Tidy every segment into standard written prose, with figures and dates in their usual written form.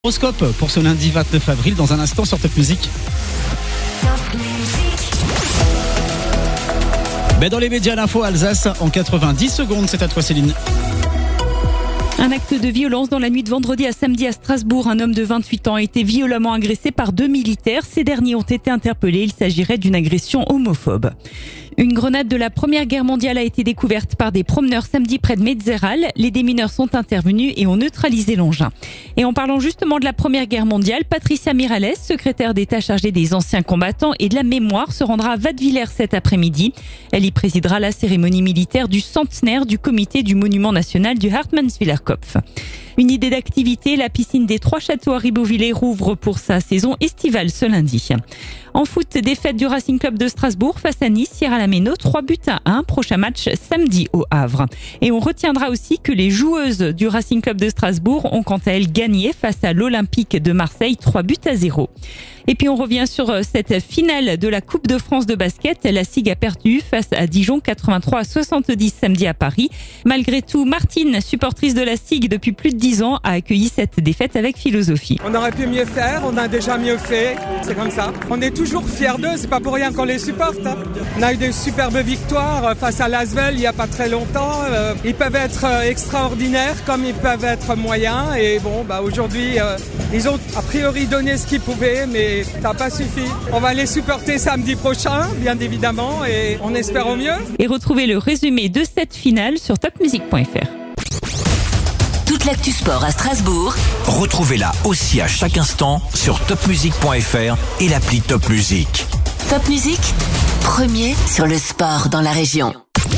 Horoscope pour ce lundi 29 avril dans un instant sur Top Music. Dans les médias, l'info Alsace en 90 secondes, c'est à toi Céline. Un acte de violence dans la nuit de vendredi à samedi à Strasbourg. Un homme de 28 ans a été violemment agressé par 2 militaires. Ces derniers ont été interpellés. Il s'agirait d'une agression homophobe. Une grenade de la Première Guerre mondiale a été découverte par des promeneurs samedi près de Metzeral. Les démineurs sont intervenus et ont neutralisé l'engin. Et en parlant justement de la Première Guerre mondiale, Patricia Miralles, secrétaire d'État chargée des anciens combattants et de la mémoire, se rendra à Wattwiller cet après-midi. Elle y présidera la cérémonie militaire du centenaire du comité du Monument national du Hartmannswiller Kopf. Une idée d'activité, la piscine des Trois Châteaux à Ribeauvillé rouvre pour sa saison estivale ce lundi. En foot, défaite du Racing Club de Strasbourg face à Nice, Sierra Lameno, 3-1. Prochain match samedi au Havre. Et on retiendra aussi que les joueuses du Racing Club de Strasbourg ont quant à elles gagné face à l'Olympique de Marseille, 3-0. Et puis on revient sur cette finale de la Coupe de France de basket. La SIG a perdu face à Dijon 83-70 samedi à Paris. Malgré tout, Martine, supportrice de la SIG depuis plus de 10 ans, a accueilli cette défaite avec philosophie. On aurait pu mieux faire, on a déjà mieux fait, c'est comme ça. On est toujours fiers d'eux, c'est pas pour rien qu'on les supporte. On a eu des superbes victoires face à Lasvel il y a pas très longtemps. Ils peuvent être extraordinaires comme ils peuvent être moyens. Et bon, aujourd'hui, ils ont a priori donné ce qu'ils pouvaient, mais ça n'a pas suffi. On va les supporter samedi prochain, bien évidemment, et on espère au mieux. Et retrouvez le résumé de cette finale sur topmusic.fr. Toute l'actu sport à Strasbourg, retrouvez-la aussi à chaque instant sur topmusic.fr et l'appli Top Music. Top Music, premier sur le sport dans la région.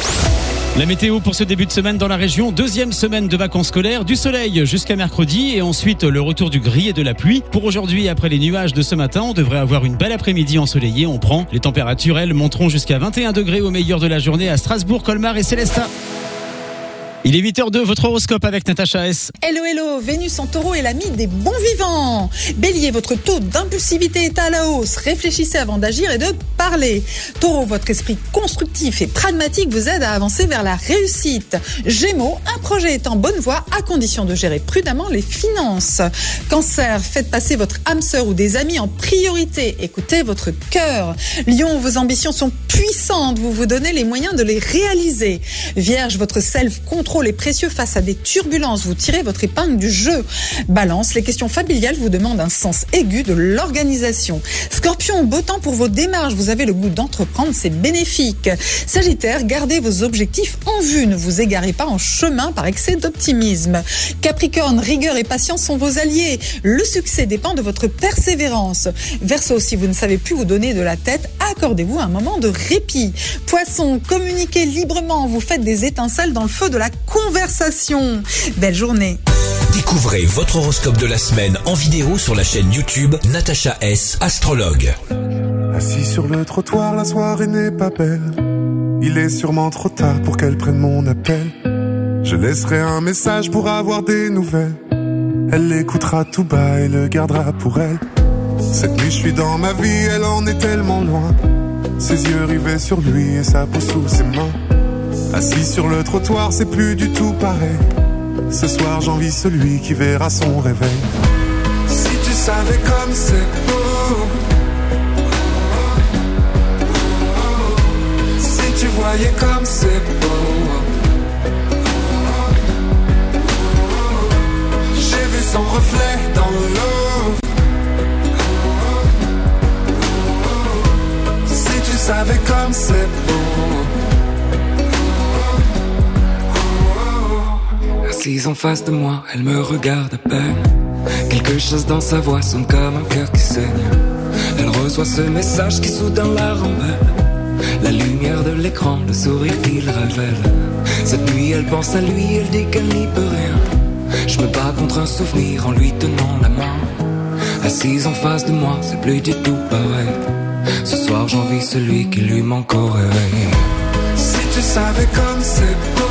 La météo pour ce début de semaine dans la région, deuxième semaine de vacances scolaires, du soleil jusqu'à mercredi et ensuite le retour du gris et de la pluie. Pour aujourd'hui, après les nuages de ce matin, on devrait avoir une belle après-midi ensoleillée, on prend. Les températures, elles, monteront jusqu'à 21 degrés au meilleur de la journée à Strasbourg, Colmar et Célestat. Il est 8h02, votre horoscope avec Natacha S. Hello, Vénus en taureau est l'ami des bons vivants. Bélier, votre taux d'impulsivité est à la hausse. Réfléchissez avant d'agir et de parler. Taureau, votre esprit constructif et pragmatique vous aide à avancer vers la réussite. Gémeaux, un projet est en bonne voie à condition de gérer prudemment les finances. Cancer, faites passer votre âme sœur ou des amis en priorité. Écoutez votre cœur. Lion, vos ambitions sont puissantes. Vous vous donnez les moyens de les réaliser. Vierge, votre self-control est précieux face à des turbulences. Vous tirez votre épingle du jeu. Balance, les questions familiales vous demandent un sens aigu de l'organisation. Scorpion, beau temps pour vos démarches. Vous avez le goût d'entreprendre, c'est bénéfique. Sagittaire, gardez vos objectifs en vue. Ne vous égarez pas en chemin par excès d'optimisme. Capricorne, rigueur et patience sont vos alliés. Le succès dépend de votre persévérance. Verseau, si vous ne savez plus vous donner de la tête, accordez-vous un moment de répit. Poisson, communiquez librement. Vous faites des étincelles dans le feu de la conversation. Belle journée. Découvrez votre horoscope de la semaine en vidéo sur la chaîne YouTube Natacha S, astrologue. Assis sur le trottoir, la soirée n'est pas belle. Il est sûrement trop tard pour qu'elle prenne mon appel. Je laisserai un message pour avoir des nouvelles. Elle l'écoutera tout bas et le gardera pour elle. Cette nuit je suis dans ma vie, elle en est tellement loin. Ses yeux rivés sur lui et sa peau sous ses mains. Assis sur le trottoir, c'est plus du tout pareil. Ce soir, j'envie celui qui verra son réveil. Si tu savais comme c'est beau, si tu voyais comme c'est beau, j'ai vu son reflet dans l'eau. Si tu savais comme c'est beau. Assise en face de moi, elle me regarde à peine. Quelque chose dans sa voix sonne comme un cœur qui saigne. Elle reçoit ce message qui soudain la rend belle. La lumière de l'écran, le sourire qu'il révèle. Cette nuit elle pense à lui, elle dit qu'elle n'y peut rien. Je me bats contre un souvenir en lui tenant la main. Assise en face de moi, c'est plus du tout pareil. Ce soir j'envie celui qui lui manque au réveil. Si tu savais comme c'est beau,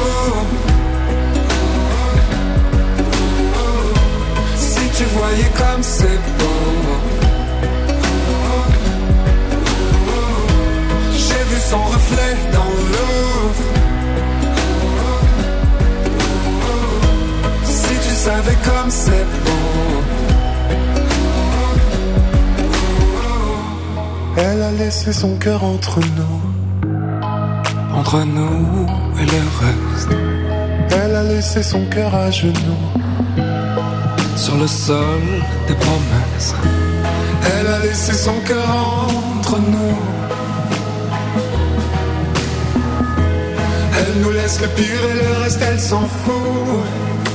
tu voyais comme c'est beau. J'ai vu son reflet dans l'eau. Si tu savais comme c'est beau. laissé son cœur entre nous. Entre nous et le reste. Elle a laissé son cœur à genoux. Sur le sol des promesses. Elle a laissé son cœur entre nous. Elle nous laisse le pire et le reste elle s'en fout.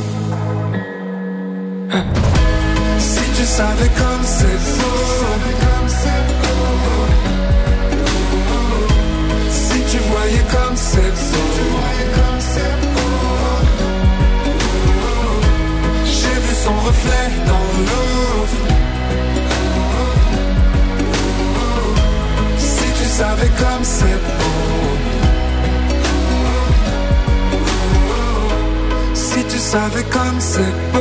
Si tu savais comme c'est beau. Si tu voyais comme c'est beau. J'ai vu son reflet dans l'eau. Si tu savais comme c'est beau. Si tu savais comme c'est beau.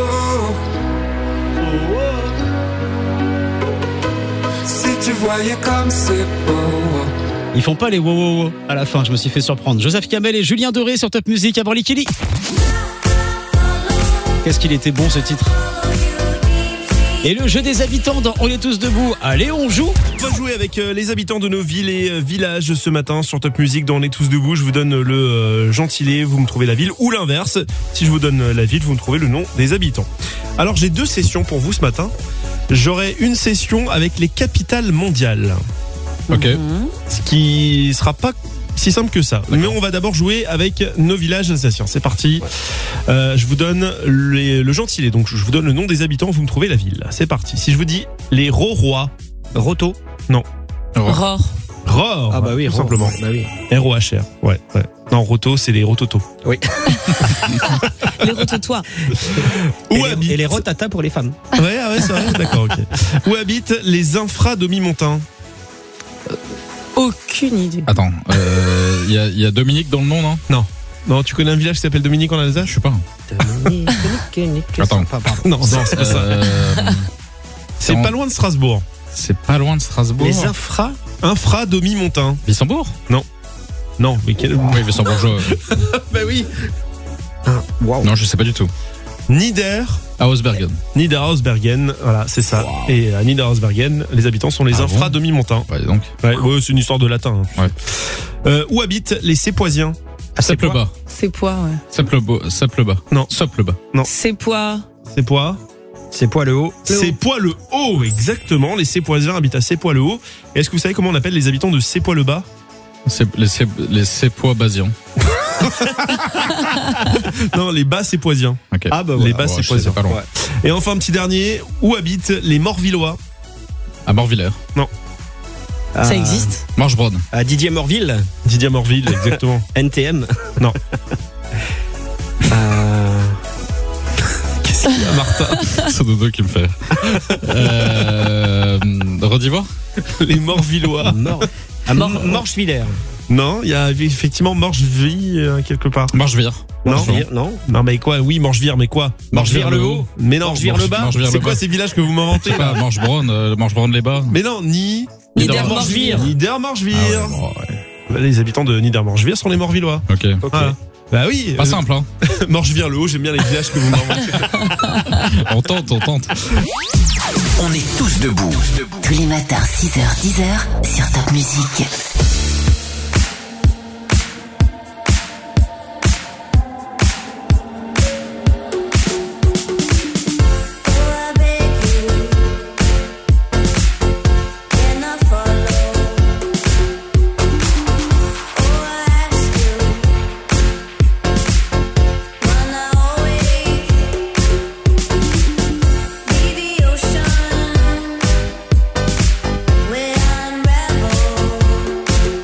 Si tu voyais comme c'est beau. Ils font pas les wow wow wow à la fin, je me suis fait surprendre. Joseph Kamel et Julien Doré sur Top Music avant Likili. Qu'est-ce qu'il était bon ce titre. Et le jeu des habitants dans On est tous debout. Allez, on joue. On va jouer avec les habitants de nos villes et villages ce matin sur Top Music dans On est tous debout. Je vous donne le gentilé, vous me trouvez la ville, ou l'inverse. Si je vous donne la ville, vous me trouvez le nom des habitants. Alors j'ai 2 sessions pour vous ce matin. J'aurai une session avec les capitales mondiales. Ok. Ce qui sera pas si simple que ça. D'accord. Mais on va d'abord jouer avec nos villages alsaciens. C'est parti. Je vous donne le gentilé. Donc je vous donne le nom des habitants, vous me trouvez la ville. C'est parti. Si je vous dis les Rorois. Roto. Non. Roar. Ror. Ah bah oui, tout Ror. simplement. Bah oui. R-O-H-R. Ouais. Non, Roto, c'est les Rototo. Oui. Les rototois. Où habitent... Et les rotata pour les femmes. Ouais, c'est vrai. D'accord, ok. Où habitent les infradomimontains? Aucune idée. Attends, il y a Dominique dans le nom, non? Non, tu connais un village qui s'appelle Dominique en Alsace? Je sais pas. Attends. Non, c'est pas ça. C'est pas loin de Strasbourg. C'est pas loin de Strasbourg. Les infradomimontains. Wissembourg? Non, mais quel... Oui, Wissembourgeois. Bah oui. Wow. Non, je sais pas du tout. Niederhausbergen. Niederhausbergen, voilà, c'est ça. Wow. Et à Niederhausbergen, les habitants sont les infradomimontains. Ouais, donc. Ouais, c'est une histoire de latin. Ouais. Où habitent les Sépoisiens? Sepleba. Sepois, ouais. Sepleba. Non. Sopleba. Non. Sepois. Sepois. Sepois-le-Haut. Sepois-le-Haut, exactement. Les Sépoisiens habitent à Sepois-le-Haut. Et est-ce que vous savez comment on appelle les habitants de Sepois-le-Bas? Les Sépois-Basiens. Non, les Bas-Sépoisiens. Okay. Ah bah voilà. Les Bas-Sépoisiens. Pas loin. Ouais. Et enfin, un petit dernier. Où habitent les Morvillois? À Morvillers. Non. Ça existe? Marchbronn. À Didier Morville. Didier Morville, exactement. NTM. Non. Qu'est-ce qu'il y a, Martin? C'est Dodo qui me fait. Redis-moi. Les Morvillois. À Morchevillers. Non, il y a effectivement Morcheville quelque part. Morchevire. Non, mais quoi? Oui, Morchevire, mais quoi? Morchevire-le-Haut. Mais non, Morchevire-le-Bas. C'est quoi ces villages que vous m'inventez là? Morchebronn-les-Bas. Mais non, Niedermorchevire. Niedermorchevire. Ah ouais. Les habitants de Niedermorchevire sont les Morvillois. Ok. Voilà. Bah oui. Pas simple, hein. Morchevire-le-Haut, j'aime bien les villages que vous m'inventez. On tente. On est tous debout. Tous les matins, 6h, 10h, sur Top Music. Where unravel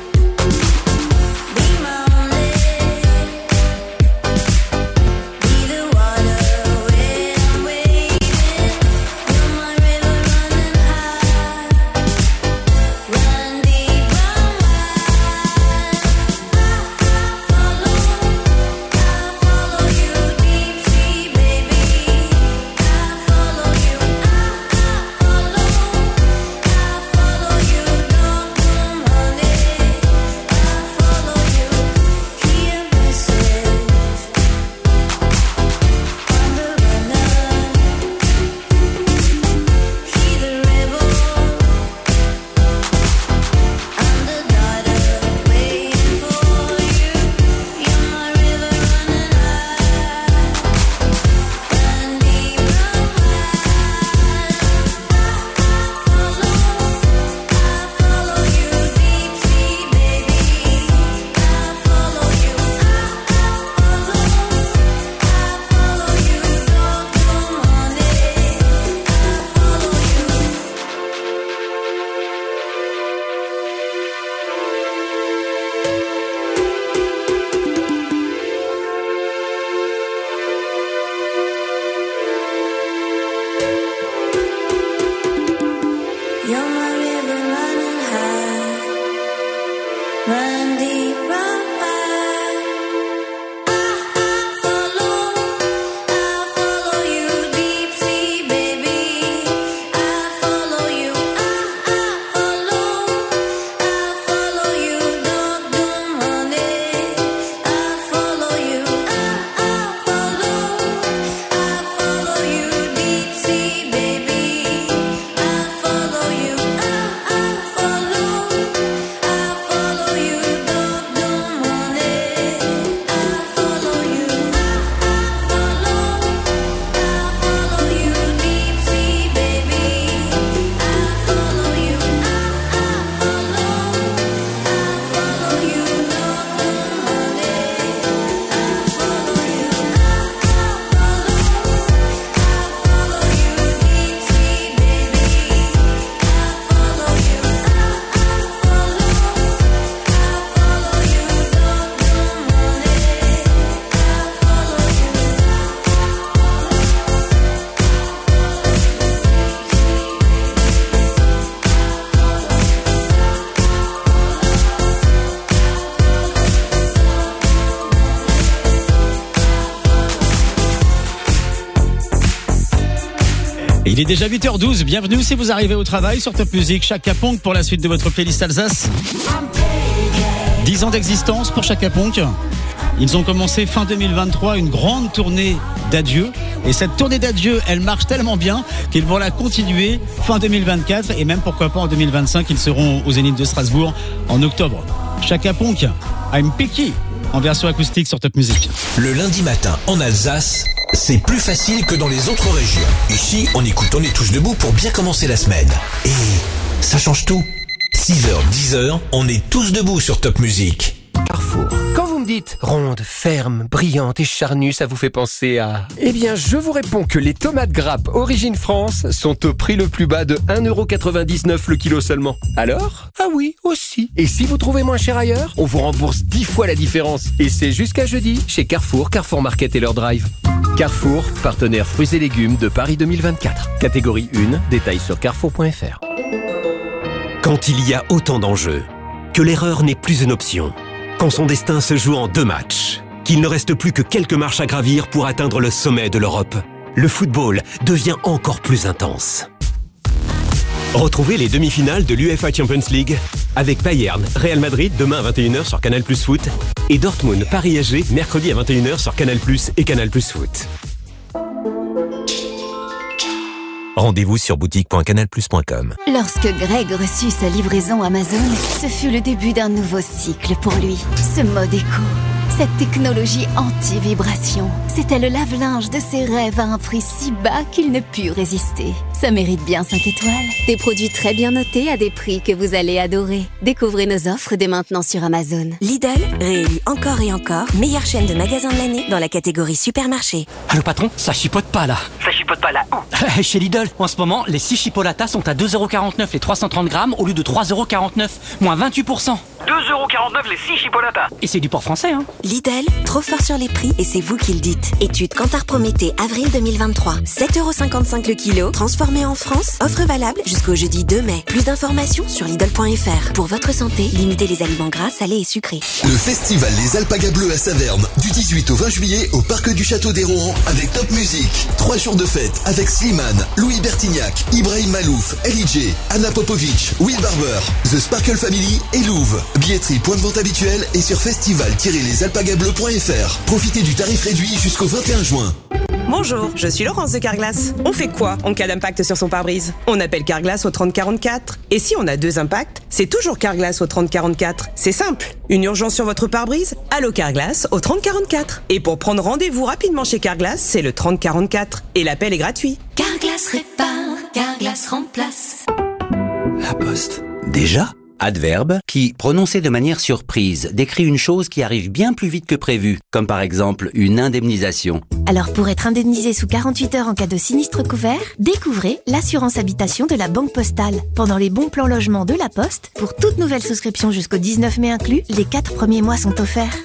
Il est déjà 8h12, bienvenue si vous arrivez au travail sur Top Music, Chaka Ponk pour la suite de votre playlist Alsace. 10 ans d'existence pour Chaka Ponk. Ils ont commencé fin 2023 une grande tournée d'adieu. Et cette tournée d'adieu, elle marche tellement bien qu'ils vont la continuer fin 2024 et même pourquoi pas en 2025. Ils seront au Zénith de Strasbourg en octobre. Chaka Ponk, I'm Picky, en version acoustique sur Top Music. Le lundi matin en Alsace, c'est plus facile que dans les autres régions. Ici, on écoute On est tous debout pour bien commencer la semaine. Et ça change tout. 6h, 10h, on est tous debout sur Top Music. Carrefour. Quand vous me dites ronde, ferme, brillante et charnue, ça vous fait penser à... Eh bien, je vous réponds que les tomates grappes Origine France sont au prix le plus bas de 1,99€ le kilo seulement. Alors ? Ah oui, aussi. Et si vous trouvez moins cher ailleurs, on vous rembourse 10 fois la différence. Et c'est jusqu'à jeudi chez Carrefour, Carrefour Market et leur drive. Carrefour, partenaire fruits et légumes de Paris 2024. Catégorie 1, détails sur carrefour.fr. Quand il y a autant d'enjeux, que l'erreur n'est plus une option, quand son destin se joue en 2 matchs, qu'il ne reste plus que quelques marches à gravir pour atteindre le sommet de l'Europe, le football devient encore plus intense. Retrouvez les demi-finales de l'UEFA Champions League avec Bayern, Real Madrid demain à 21h sur Canal+ Foot et Dortmund, Paris SG mercredi à 21h sur Canal+ et Canal+ Foot. Rendez-vous sur boutique.canalplus.com. Lorsque Greg reçut sa livraison Amazon, ce fut le début d'un nouveau cycle pour lui. Ce mode éco, cette technologie anti-vibration, c'était le lave-linge de ses rêves à un prix si bas qu'il ne put résister. Ça mérite bien 5 étoiles. Des produits très bien notés à des prix que vous allez adorer. Découvrez nos offres dès maintenant sur Amazon. Lidl, réélu encore et encore, meilleure chaîne de magasins de l'année dans la catégorie supermarché. Allô patron, ça chipote pas là. Ça chipote pas là où? Chez Lidl, en ce moment, les 6 chipolatas sont à 2,49€ les 330 grammes au lieu de 3,49€, moins 28%. 2,49€ les 6 chipolatas. Et c'est du port français, hein. Lidl, trop fort sur les prix et c'est vous qui le dites. Étude Kantar Prométhée, avril 2023. 7,55€ le kilo, transformé en France. Offre valable jusqu'au jeudi 2 mai. Plus d'informations sur Lidl.fr. Pour votre santé, limitez les aliments gras, salés et sucrés. Le festival Les Alpagas Bleues à Saverne, du 18 au 20 juillet au parc du Château des Rohan avec Top Music. 3 jours de fête avec Slimane, Louis Bertignac, Ibrahim Malouf, LJ, Anna Popovic, Will Barber, The Sparkle Family et Louvre. Billetterie, point de vente habituel et sur festival-lesalpagasbleues.fr. Profitez du tarif réduit jusqu'au 21 juin. Bonjour, je suis Laurence de Carglass. On fait quoi en cas d'impact sur son pare-brise? On appelle Carglass au 3044. Et si on a 2 impacts, c'est toujours Carglass au 3044. C'est simple. Une urgence sur votre pare-brise? Allô Carglass au 3044. Et pour prendre rendez-vous rapidement chez Carglass, c'est le 3044. Et l'appel est gratuit. Carglass répare, Carglass remplace. La Poste. Déjà ? Adverbe qui, prononcé de manière surprise, décrit une chose qui arrive bien plus vite que prévu, comme par exemple une indemnisation. Alors pour être indemnisé sous 48 heures en cas de sinistre couvert, découvrez l'assurance habitation de la Banque Postale. Pendant les bons plans logement de la Poste, pour toute nouvelle souscription jusqu'au 19 mai inclus, les 4 premiers mois sont offerts.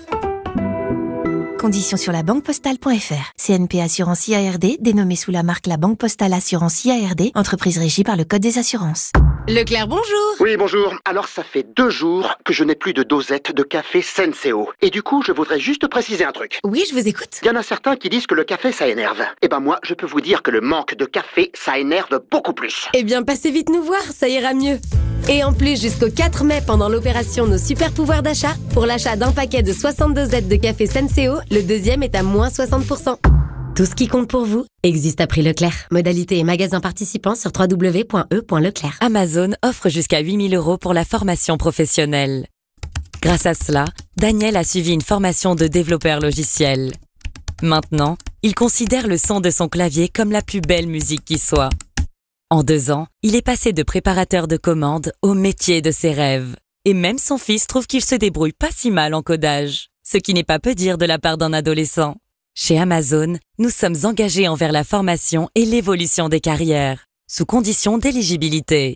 Conditions sur la banquepostale.fr. CNP Assurance IARD, dénommée sous la marque La Banque Postale Assurance IARD, entreprise régie par le Code des assurances. Leclerc, bonjour. Oui, bonjour. Alors, ça fait 2 jours que je n'ai plus de dosette de café Senseo. Et du coup, je voudrais juste préciser un truc. Oui, je vous écoute. Il y en a certains qui disent que le café, ça énerve. Eh ben moi, je peux vous dire que le manque de café, ça énerve beaucoup plus. Eh bien, passez vite nous voir, ça ira mieux. Et en plus, jusqu'au 4 mai, pendant l'opération Nos Super Pouvoirs d'achat, pour l'achat d'un paquet de 62 dosettes de café Senseo, le deuxième est à moins 60%. Tout ce qui compte pour vous existe à prix Leclerc. Modalité et magasin participants sur www.e.leclerc. Amazon offre jusqu'à 8 000 € pour la formation professionnelle. Grâce à cela, Daniel a suivi une formation de développeur logiciel. Maintenant, il considère le son de son clavier comme la plus belle musique qui soit. En 2 ans, il est passé de préparateur de commandes au métier de ses rêves. Et même son fils trouve qu'il se débrouille pas si mal en codage, ce qui n'est pas peu dire de la part d'un adolescent. Chez Amazon, nous sommes engagés envers la formation et l'évolution des carrières, sous condition d'éligibilité.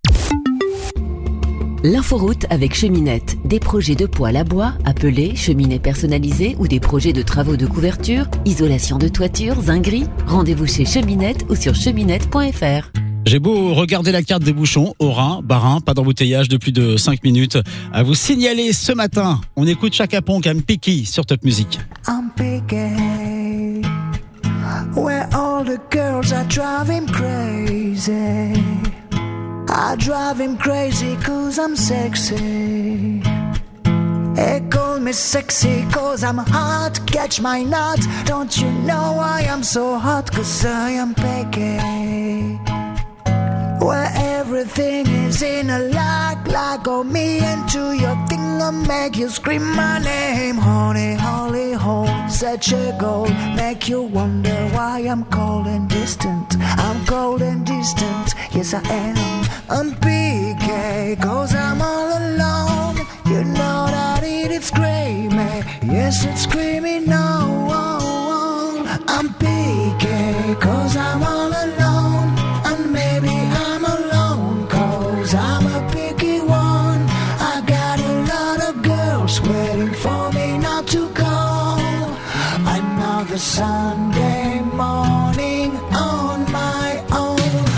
L'inforoute avec Cheminette. Des projets de poêle à bois, appelés cheminées personnalisées ou des projets de travaux de couverture, isolation de toiture, zinguerie. Rendez-vous chez Cheminette ou sur cheminette.fr. J'ai beau regarder la carte des bouchons, Haut-Rhin, Bas-Rhin, pas d'embouteillage de plus de 5 minutes. À vous signaler ce matin, on écoute Chaka Ponk, I'm Picky sur Top Music. I'm picky, where all the the girls that drive him crazy. I drive him crazy 'cause I'm sexy. They call me sexy 'cause I'm hot, catch my nut. Don't you know I am so hot 'cause I am picky. Where everything is in a like oh me into your thing I'll make you scream my name. Honey, holy hole, such a goal. Make you wonder why I'm cold and distant. I'm cold and distant, yes I am. I'm PK 'cause I'm all alone. You know that it's screaming, yes it's screaming no. I'm PK 'cause I'm all alone. And maybe I'm alone 'cause I'm a picky one. I got a lot of girls waiting for me not to call. Another Sunday morning on my own.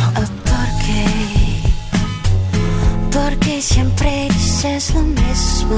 Porque siempre dices lo mismo.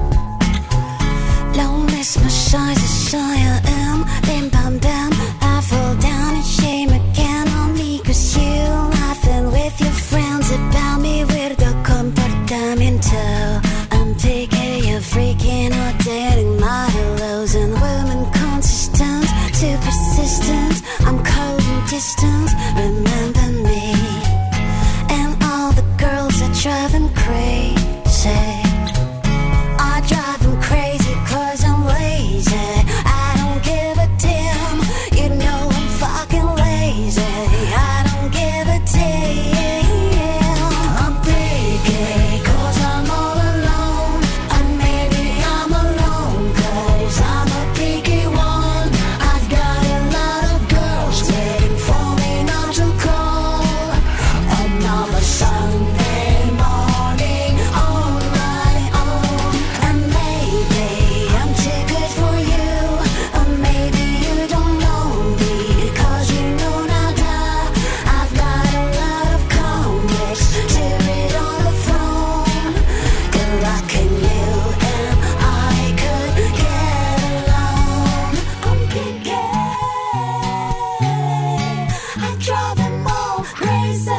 Lo mismo soy, I am. Bim bam bam, I fall down and shame again on me 'cause you laughing with your friends about me weirdo comportamiento. I'm taking you freaking or dating modelos and women consistent, too persistent. I'm cold and distant, remember me. And all the girls are driving crazy. I drive them crazy 'cause I'm lazy. I don't give a damn, you know I'm fucking lazy. I don't give a damn. I'm picky 'cause I'm all alone. And maybe I'm alone 'cause I'm a picky one. I've got a lot of girls waiting for me not to call. Another Sunday morning on my own. And maybe I'm too good for you, or maybe you don't know me 'cause you know nada. I've got a lot of comics to read on the phone. Good luck in you and I could get along. I'm picky, I drive them all crazy.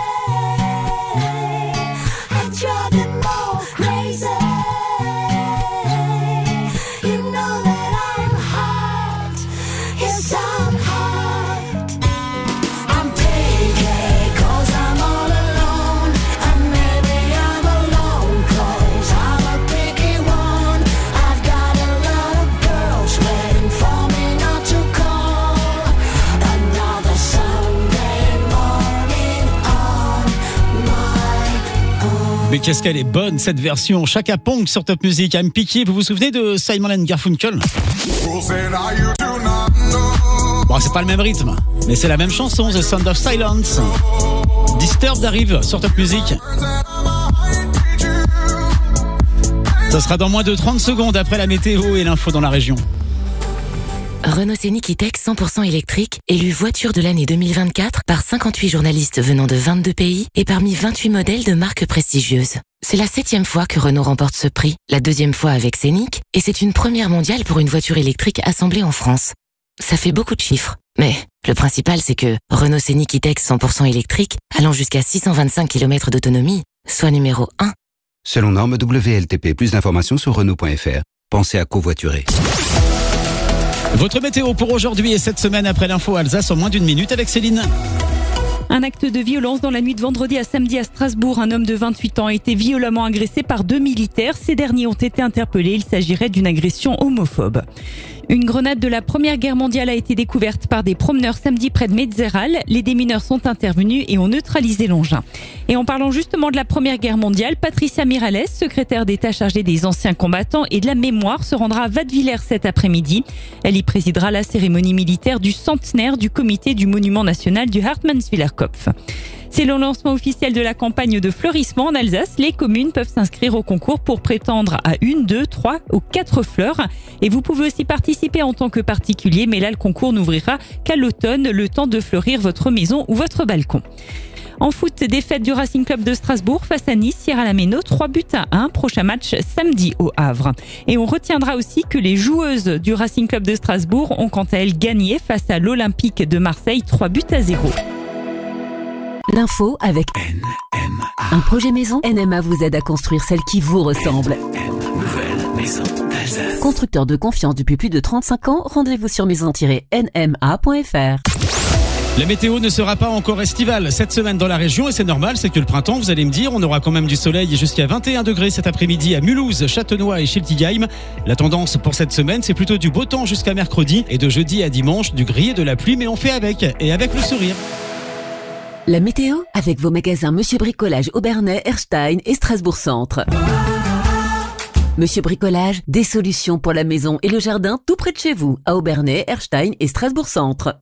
I drive them all crazy. You know that I'm hot. Yes, I'm hot. I'm picky 'cause I'm all alone. And maybe I'm alone 'cause I'm a picky one. I've got a lot of girls waiting for me not to call. Another Sunday morning on my own. Mais qu'est-ce qu'elle est bonne cette version Chaka Ponk sur Top Music. I'm Picky. Vous vous souvenez de Simon & Garfunkel? Bon, c'est pas le même rythme, mais c'est la même chanson, The Sound of Silence. Disturbed arrive sur Top Music. Ça sera dans moins de 30 secondes après la météo et l'info dans la région. Renault Scénic E-Tech 100% électrique, élu voiture de l'année 2024 par 58 journalistes venant de 22 pays et parmi 28 modèles de marques prestigieuses. C'est la 7e fois que Renault remporte ce prix, la 2e fois avec Scénic, et c'est une première mondiale pour une voiture électrique assemblée en France. Ça fait beaucoup de chiffres, mais le principal c'est que Renault Scénic E-Tech 100% électrique, allant jusqu'à 625 km d'autonomie, soit numéro 1. Selon norme WLTP, plus d'informations sur Renault.fr. Pensez à covoiturer. Votre météo pour aujourd'hui et cette semaine après l'info Alsace en moins d'une minute avec Céline. Un acte de violence dans la nuit de vendredi à samedi à Strasbourg. Un homme de 28 ans a été violemment agressé par 2 militaires. Ces derniers ont été interpellés. Il s'agirait d'une agression homophobe. Une grenade de la Première Guerre mondiale a été découverte par des promeneurs samedi près de Metzeral. Les démineurs sont intervenus et ont neutralisé l'engin. Et en parlant justement de la Première Guerre mondiale, Patricia Miralles, secrétaire d'État chargée des anciens combattants et de la mémoire, se rendra à Wattwiller cet après-midi. Elle y présidera la cérémonie militaire du centenaire du comité du Monument national du Hartmannswiller Kopf. C'est le lancement officiel de la campagne de fleurissement en Alsace. Les communes peuvent s'inscrire au concours pour prétendre à 1, 2, 3 ou 4 fleurs. Et vous pouvez aussi participer en tant que particulier, mais là le concours n'ouvrira qu'à l'automne, le temps de fleurir votre maison ou votre balcon. En foot, défaite du Racing Club de Strasbourg face à Nice hier à la Méno, 3-1. Prochain match samedi au Havre. Et on retiendra aussi que les joueuses du Racing Club de Strasbourg ont quant à elles gagné face à l'Olympique de Marseille, 3-0. L'info avec NMA. Un projet maison, NMA vous aide à construire celle qui vous ressemble. Nouvelle maison d'Alsace. Constructeur de confiance depuis plus de 35 ans, rendez-vous sur maison-nma.fr. La météo ne sera pas encore estivale cette semaine dans la région et c'est normal, c'est que le printemps, vous allez me dire, on aura quand même du soleil jusqu'à 21 degrés cet après-midi à Mulhouse, Châtenois et Schiltigheim. La tendance pour cette semaine, c'est plutôt du beau temps jusqu'à mercredi et de jeudi à dimanche, du gris et de la pluie, mais on fait avec le sourire. La météo avec vos magasins Monsieur Bricolage Aubernais, Erstein et Strasbourg Centre. Monsieur Bricolage, des solutions pour la maison et le jardin tout près de chez vous, à Aubernais, Erstein et Strasbourg Centre.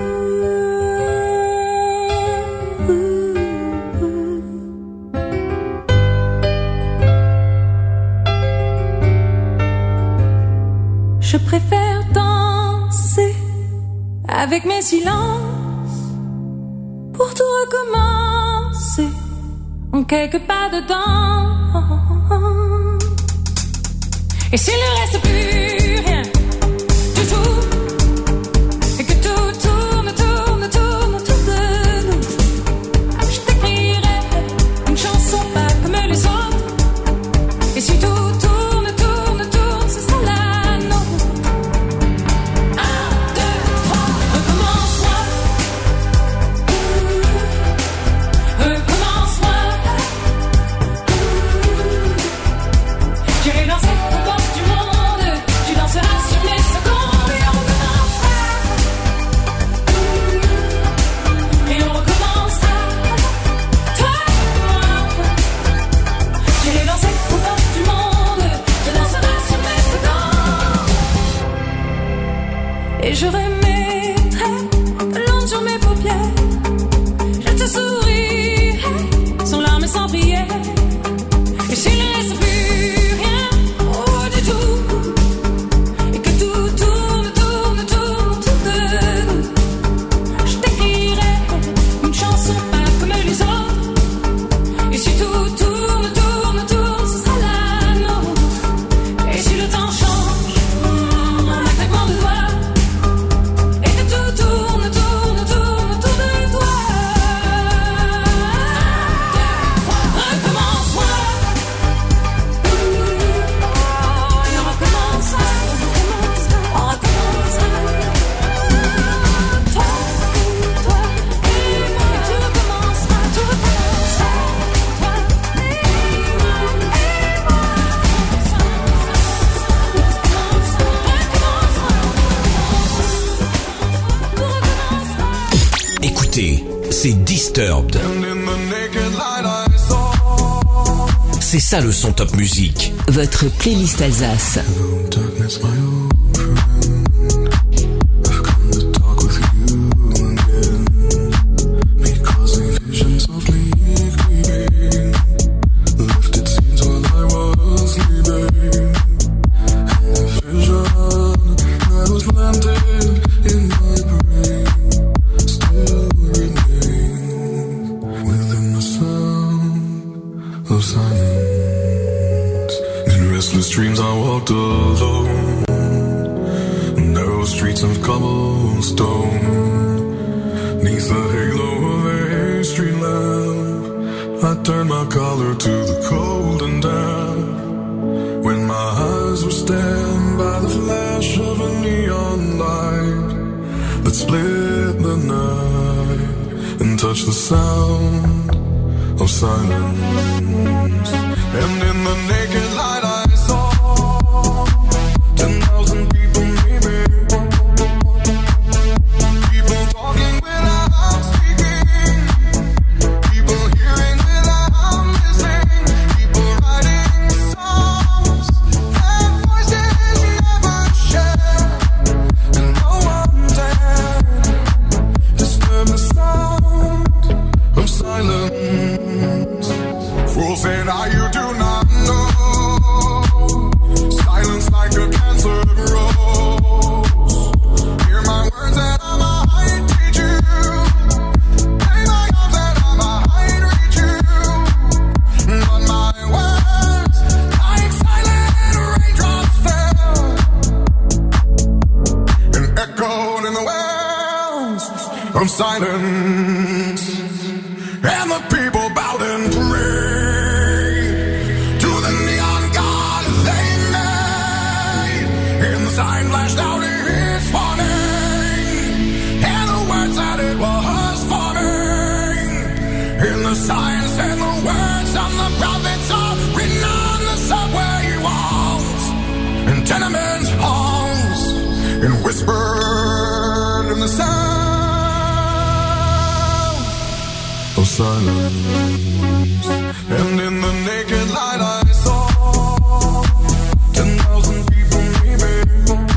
Je préfère danser avec mes silences pour tout recommencer en quelques pas dedans. Et s'il ne reste plus rien du tout, et que tout tourne autour de nous, je t'écrirai une chanson pas comme les autres. Et si tout tourne, ce sera la nôtre. 1, 2, 3, recommence-moi. Recommence-moi. J'irai danser aux portes du monde. Tu danseras sur mes secondes. Et on recommencera. Et on recommencera. Toi et moi. J'irai danser aux portes du monde. Tu danseras sur mes secondes. Et je remettrai de l'encre sur mes paupières. Je te sourirai sans larmes et sans prière. Et s'il ne reste plus rien, oh du tout, et que tout tourne autour de nous, je t'écrirai une chanson pas comme les autres. Et si tout tourne, ce sera la nôtre. Et si le temps change, en un claquement de doigts, et que tout tourne autour de toi. Recommence-moi. Et on recommencera. On recommencera. Toi et moi. Et tout recommencera. Toi et Écoutez, c'est Disturbed. C'est ça le son top musique. Votre playlist Alsace. Of silence. In restless dreams I walked alone, narrow streets of cobblestone, neath the halo of a street lamp. I turned my collar to the cold and damp, when my eyes were stabbed by the flash of a neon light that split the night and touched the sound of silence. And in the naked light I saw 10,000 people maybe, people talking without speaking, people hearing without listening, people writing songs that voices never share, and no one dared disturb the sound of silence. Fools say now you do not know, silence like a cancer grows. Hear my words and I might teach you, play my arms and I might signs and the words of the prophets are written on the subway walls, in tenement halls, and whispered in the sound of silence. And in the naked light I saw 10,000 people maybe,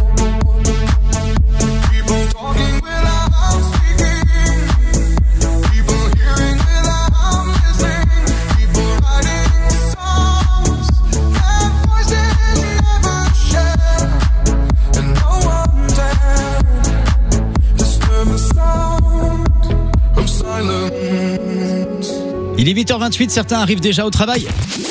people talking without speaking, people hearing without listening, people writing songs that voices never share, and no one dared disturb the sound of silence. Il est 8h28, certains arrivent déjà au travail.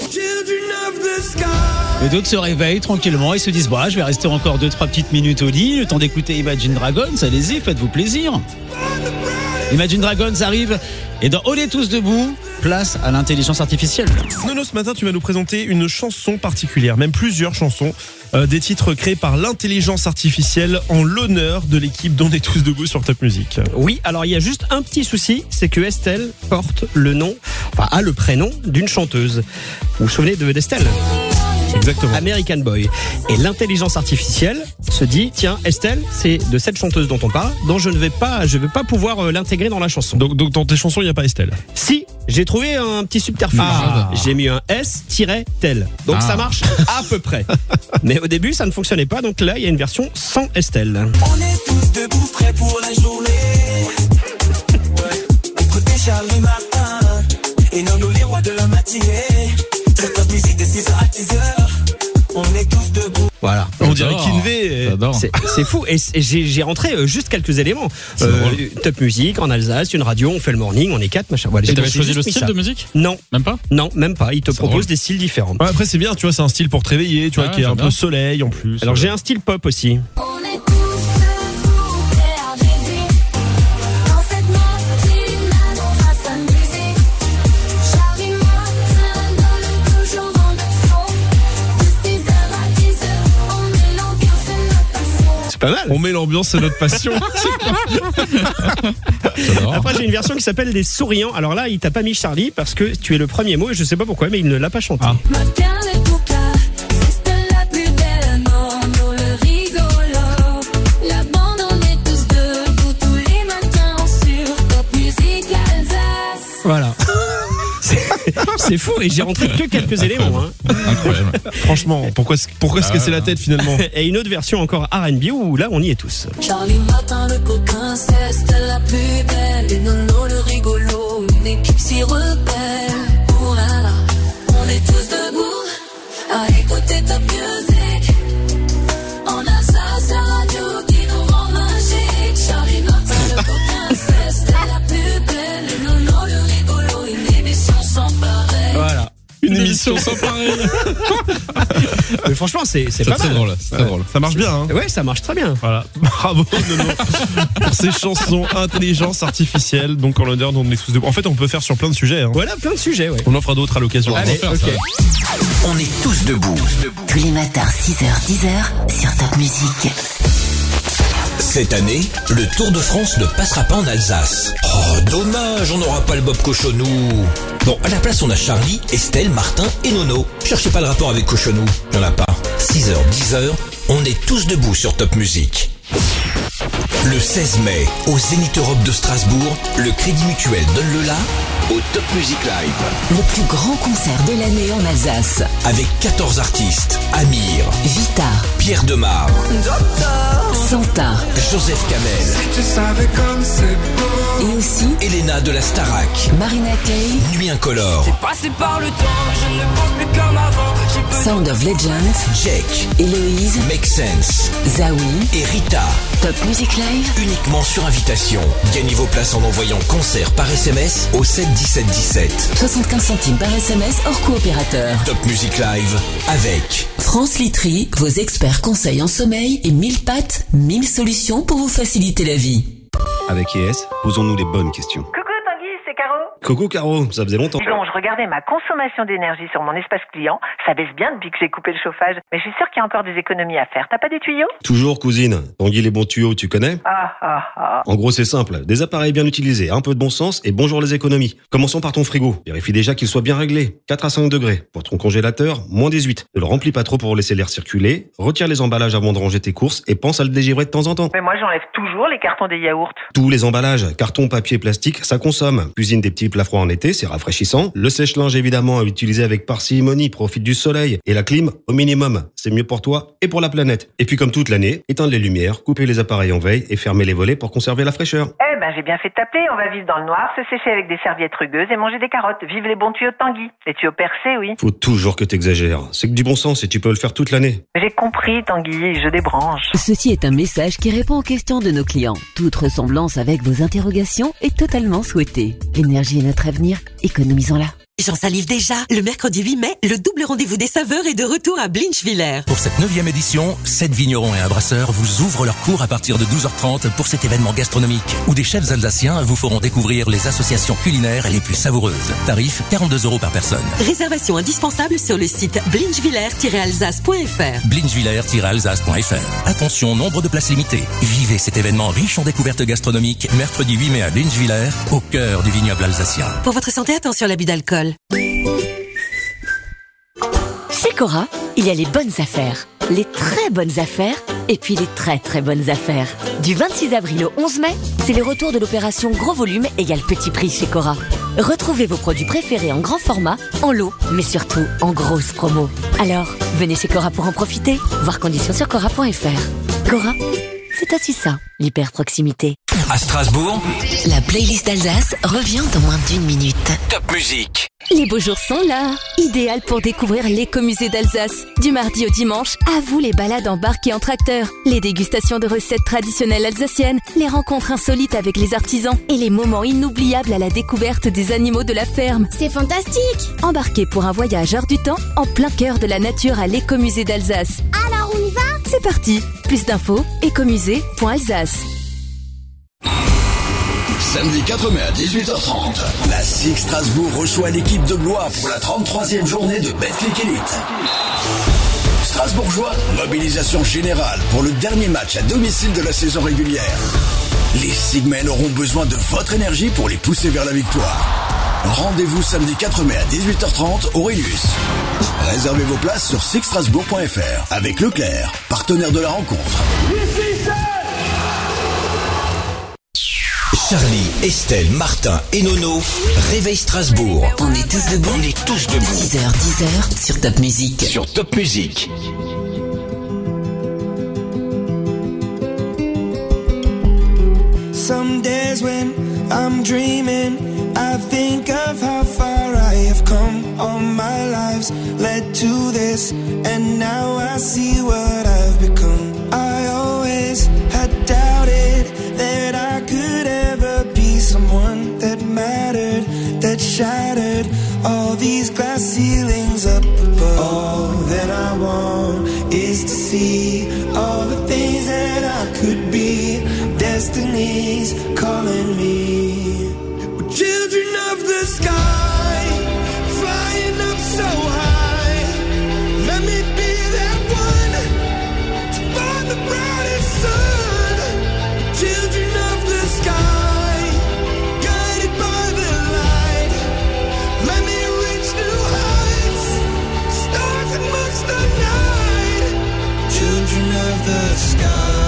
Et d'autres se réveillent tranquillement et se disent je vais rester encore 2-3 petites minutes au lit, le temps d'écouter Imagine Dragons, allez-y, faites-vous plaisir. Imagine Dragons arrive et dans On est tous debout, place à l'intelligence artificielle. Nono, ce matin tu vas nous présenter une chanson particulière, même plusieurs chansons, des titres créés par l'intelligence artificielle en l'honneur de l'équipe d'On est tous debout sur Top Music. Oui, alors il y a juste un petit souci, c'est que Estelle porte le nom, a le prénom d'une chanteuse. Vous vous souvenez d'Estelle ? Exactement. American Boy. Et l'intelligence artificielle se dit, tiens, Estelle, c'est de cette chanteuse dont on parle, donc je ne vais pas pouvoir l'intégrer dans la chanson. Donc dans tes chansons, il n'y a pas Estelle ? Si, j'ai trouvé un petit subterfuge. J'ai mis un S-tel. Donc ça marche à peu près. Mais au début, ça ne fonctionnait pas, donc là, il y a une version sans Estelle. On est tous debout, prêts pour la journée. Écoutez Charlie Martin et Nono, les rois de la matinée. Sur Top Music de 6h à 10h, on est tous debout. Voilà. On dirait Kinvé. C'est fou. Et j'ai rentré juste quelques éléments. Top Music en Alsace, une radio, on fait le morning, on est 4, machin. Voilà, et t'avais choisi le style de musique ? Non. Même pas ? Non, même pas. Ils te proposent des styles différents. Ouais, après c'est bien, tu vois, c'est un style pour te réveiller, tu vois, qui est un peu soleil en plus. Alors j'ai un style pop aussi. Pas mal. On met l'ambiance, c'est notre passion. Après j'ai une version qui s'appelle Les Souriants. Alors là il t'a pas mis Charlie parce que tu es le premier mot et je sais pas pourquoi mais il ne l'a pas chanté. Voilà. C'est fou et j'ai rentré que quelques éléments. Incroyable. Franchement, pourquoi se casser la tête finalement ? Et une autre version encore R&B où là on y est tous. Charlie Martin, le coquin, c'est Estelle la plus belle. Et Nono, le rigolo, une équipe si rebelle. Oh là là, on est tous debout à écouter Top Music. On a ça, sa radio qui nous rend magique. Charlie Martin, le coquin, c'est Estelle la plus belle. Et Nono, le rigolo, une émission sans pareil. Voilà. Une émission sans pareil. Mais franchement, c'est pas très mal. drôle. C'est très drôle. Ça marche bien. Hein. Ouais, ça marche très bien. Voilà. Bravo Nono pour ces chansons intelligence artificielle. Donc en l'honneur dont on est tous debout. En fait, on peut faire sur plein de sujets. Hein. Voilà, plein de sujets. Ouais. On en fera d'autres à l'occasion. Allez, ok. On est tous debout. Tous les matins 6h, 10h sur Top Music. Cette année, le Tour de France ne passera pas en Alsace. Oh, dommage, on n'aura pas le Bob Cochonou. Bon, à la place, on a Charlie, Estelle, Martin et Nono. Cherchez pas le rapport avec Cochonou, y'en a pas. 6h, 10h, on est tous debout sur Top Music. Le 16 mai, au Zénith Europe de Strasbourg, le Crédit Mutuel donne le la au Top Music Live. Le plus grand concert de l'année en Alsace. Avec 14 artistes. Amir, Vita, Pierre Demar, Santa, Joseph Kamel. Si tu savais comme c'est beau. Et aussi Elena de la Starac, Marina Kaye, Nuit Incolore, Passé par le temps, je ne pense plus comme avant. Sound of Legends, Jake, Héloïse, Make Sense, Zawi et Rita. Top Music Live, Uniquement sur invitation. Gagnez vos places en envoyant concert par SMS au 7 17 17. 75 centimes par SMS hors coût opérateur. Top Music Live avec France Litry, vos experts conseils en sommeil et 1000 pattes, 1000 solutions pour vous faciliter la vie. Avec ES, posons-nous les bonnes questions. Coucou Tanguy, c'est Caro. Coucou Caro, ça faisait longtemps. Dis donc, je regardais ma consommation d'énergie sur mon espace client. Ça baisse bien depuis que j'ai coupé le chauffage. Mais je suis sûre qu'il y a encore des économies à faire. T'as pas des tuyaux? Toujours cousine. Tanguy les bons tuyaux, tu connais? Ah. En gros, c'est simple. Des appareils bien utilisés, un peu de bon sens et bonjour les économies. Commençons par ton frigo. Vérifie déjà qu'il soit bien réglé. 4 à 5 degrés. Pour ton congélateur, moins 18. Ne le remplis pas trop pour laisser l'air circuler. Retire les emballages avant de ranger tes courses et pense à le dégivrer de temps en temps. Mais moi, j'enlève toujours les cartons des yaourts. Tous les emballages, carton, papier, plastique, ça consomme. Cuisine des petits plats froids en été, c'est rafraîchissant. Le sèche-linge, évidemment, à utiliser avec parcimonie, profite du soleil. Et la clim, au minimum. C'est mieux pour toi et pour la planète. Et puis comme toute l'année, éteindre les lumières, couper les appareils en veille et fermer les volets pour conserver la fraîcheur. Eh ben, j'ai bien fait de t'appeler. On va vivre dans le noir, se sécher avec des serviettes rugueuses et manger des carottes. Vive les bons tuyaux de Tanguy. Les tuyaux percés, oui. Faut toujours que t'exagères. C'est que du bon sens et tu peux le faire toute l'année. J'ai compris, Tanguy. Je débranche. Ceci est un message qui répond aux questions de nos clients. Toute ressemblance avec vos interrogations est totalement souhaitée. L'énergie est notre avenir, économisons-la. J'en salive déjà. Le mercredi 8 mai, le double rendez-vous des saveurs est de retour à Blinchwiller. Pour cette 9e édition, 7 vignerons et un brasseur vous ouvrent leur cours à partir de 12h30 pour cet événement gastronomique, où des chefs alsaciens vous feront découvrir les associations culinaires les plus savoureuses. Tarif 42 € par personne. Réservation indispensable sur le site blinchwiller-alsace.fr. Blinchwiller-alsace.fr. Attention, nombre de places limitées. Vivez cet événement riche en découvertes gastronomiques mercredi 8 mai à Blinchwiller, au cœur du vignoble alsacien. Pour votre santé, attention à l'abus d'alcool. Chez Cora, il y a les bonnes affaires, les très bonnes affaires et puis les très très bonnes affaires. Du 26 avril au 11 mai, c'est le retour de l'opération Gros Volume égale Petit Prix chez Cora. Retrouvez vos produits préférés en grand format, en lot, mais surtout en grosse promo. Alors, venez chez Cora pour en profiter. Voir conditions sur cora.fr. Cora, c'est aussi ça, l'hyper proximité. À Strasbourg, La playlist d'Alsace revient dans moins d'1 minute. Top musique. Les beaux jours sont là. Idéal pour découvrir l'écomusée d'Alsace. Du mardi au dimanche, à vous les balades en barque et en tracteur, les dégustations de recettes traditionnelles alsaciennes, les rencontres insolites avec les artisans et les moments inoubliables à la découverte des animaux de la ferme. C'est fantastique! Embarquez pour un voyage hors du temps, en plein cœur de la nature à l'écomusée d'Alsace. Alors on y va? C'est parti. Plus d'infos, écomusée.alsace. Samedi 4 mai à 18h30, la SIG Strasbourg reçoit l'équipe de Blois pour la 33e journée de Betclic Elite. Strasbourgeois, mobilisation générale pour le dernier match à domicile de la saison régulière. Les Sigmen auront besoin de votre énergie pour les pousser vers la victoire. Rendez-vous samedi 4 mai à 18h30 Aurelius. Réservez vos places sur sixstrasbourg.fr avec Leclerc, partenaire de la rencontre. Charlie, Estelle, Martin et Nono, Réveil Strasbourg. On est tous debout. 6h, 10h sur Top Music. Sur Top Music. Some days when I'm dreaming, I think of how far I have come. All my lives led to this, and now I see what I've become. I always had doubted that I could ever be someone that mattered, that shattered all these glass ceilings up above. All that I want is to see all the things that I could be. Destiny's calling me. We're children of the sky, flying up so high. Let me be that one to find the brightest sun. Children of the sky, guided by the light. Let me reach new heights, stars amongst the night. Children of the sky.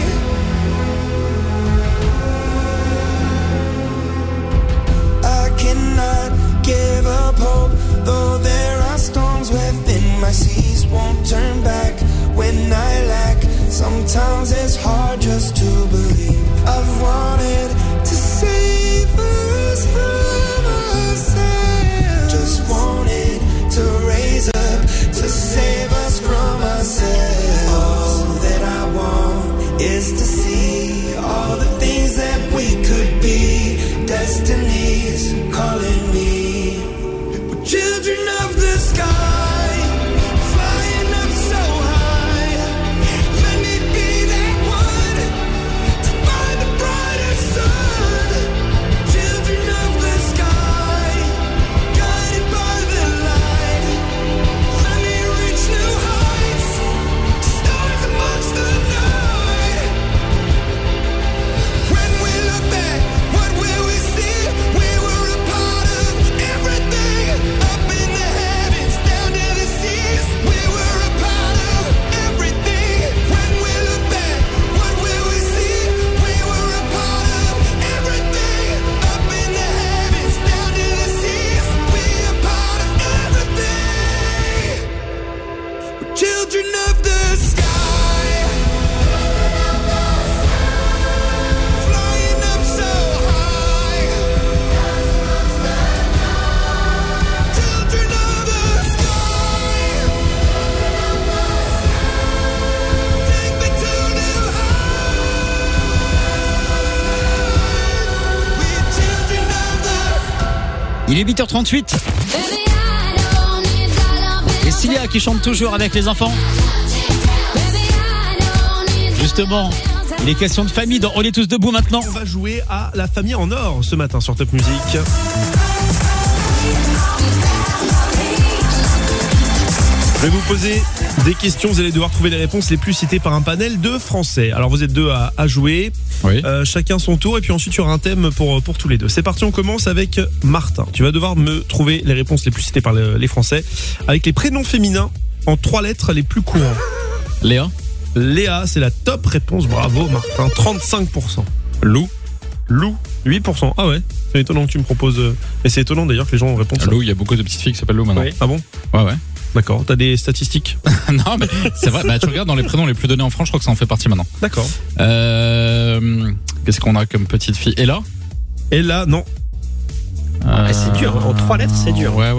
Cannot give up hope, though there are storms within my seas. Won't turn back when I lack. Sometimes it's hard just to believe. I've wanted to save us from ourselves. Just wanted to raise up to save us from ourselves. All that I want is to see all the things that we could be. Destiny's calling me. We're children of the sky, flying up so high. Let me be that one to find the brightest sun. Children of the sky, Il est 8h38. Et Cilia qui chante toujours avec les enfants. Justement, il est question de famille dans On est tous debout maintenant. On va jouer à la famille en or ce matin sur Top Music. Je vais vous poser des questions, vous allez devoir trouver les réponses les plus citées par un panel de Français. Alors vous êtes deux à jouer, oui. Chacun son tour et puis ensuite il y aura un thème pour tous les deux. C'est parti, on commence avec Martin. Tu vas devoir me trouver les réponses les plus citées par les Français avec les prénoms féminins en 3 lettres les plus courants. Léa, c'est la top réponse, bravo Martin, 35%. Lou, 8%. Ah ouais, c'est étonnant que tu me proposes. Mais c'est étonnant d'ailleurs que les gens répondent ça. Lou, il y a beaucoup de petites filles qui s'appellent Lou maintenant. Oui. Ah bon? Ouais. D'accord, t'as des statistiques? Non, mais c'est vrai, tu regardes dans les prénoms les plus donnés en France, je crois que ça en fait partie maintenant. D'accord. Qu'est-ce qu'on a comme petite fille? Ella, non. C'est dur, en 3 lettres, c'est dur. Ouais.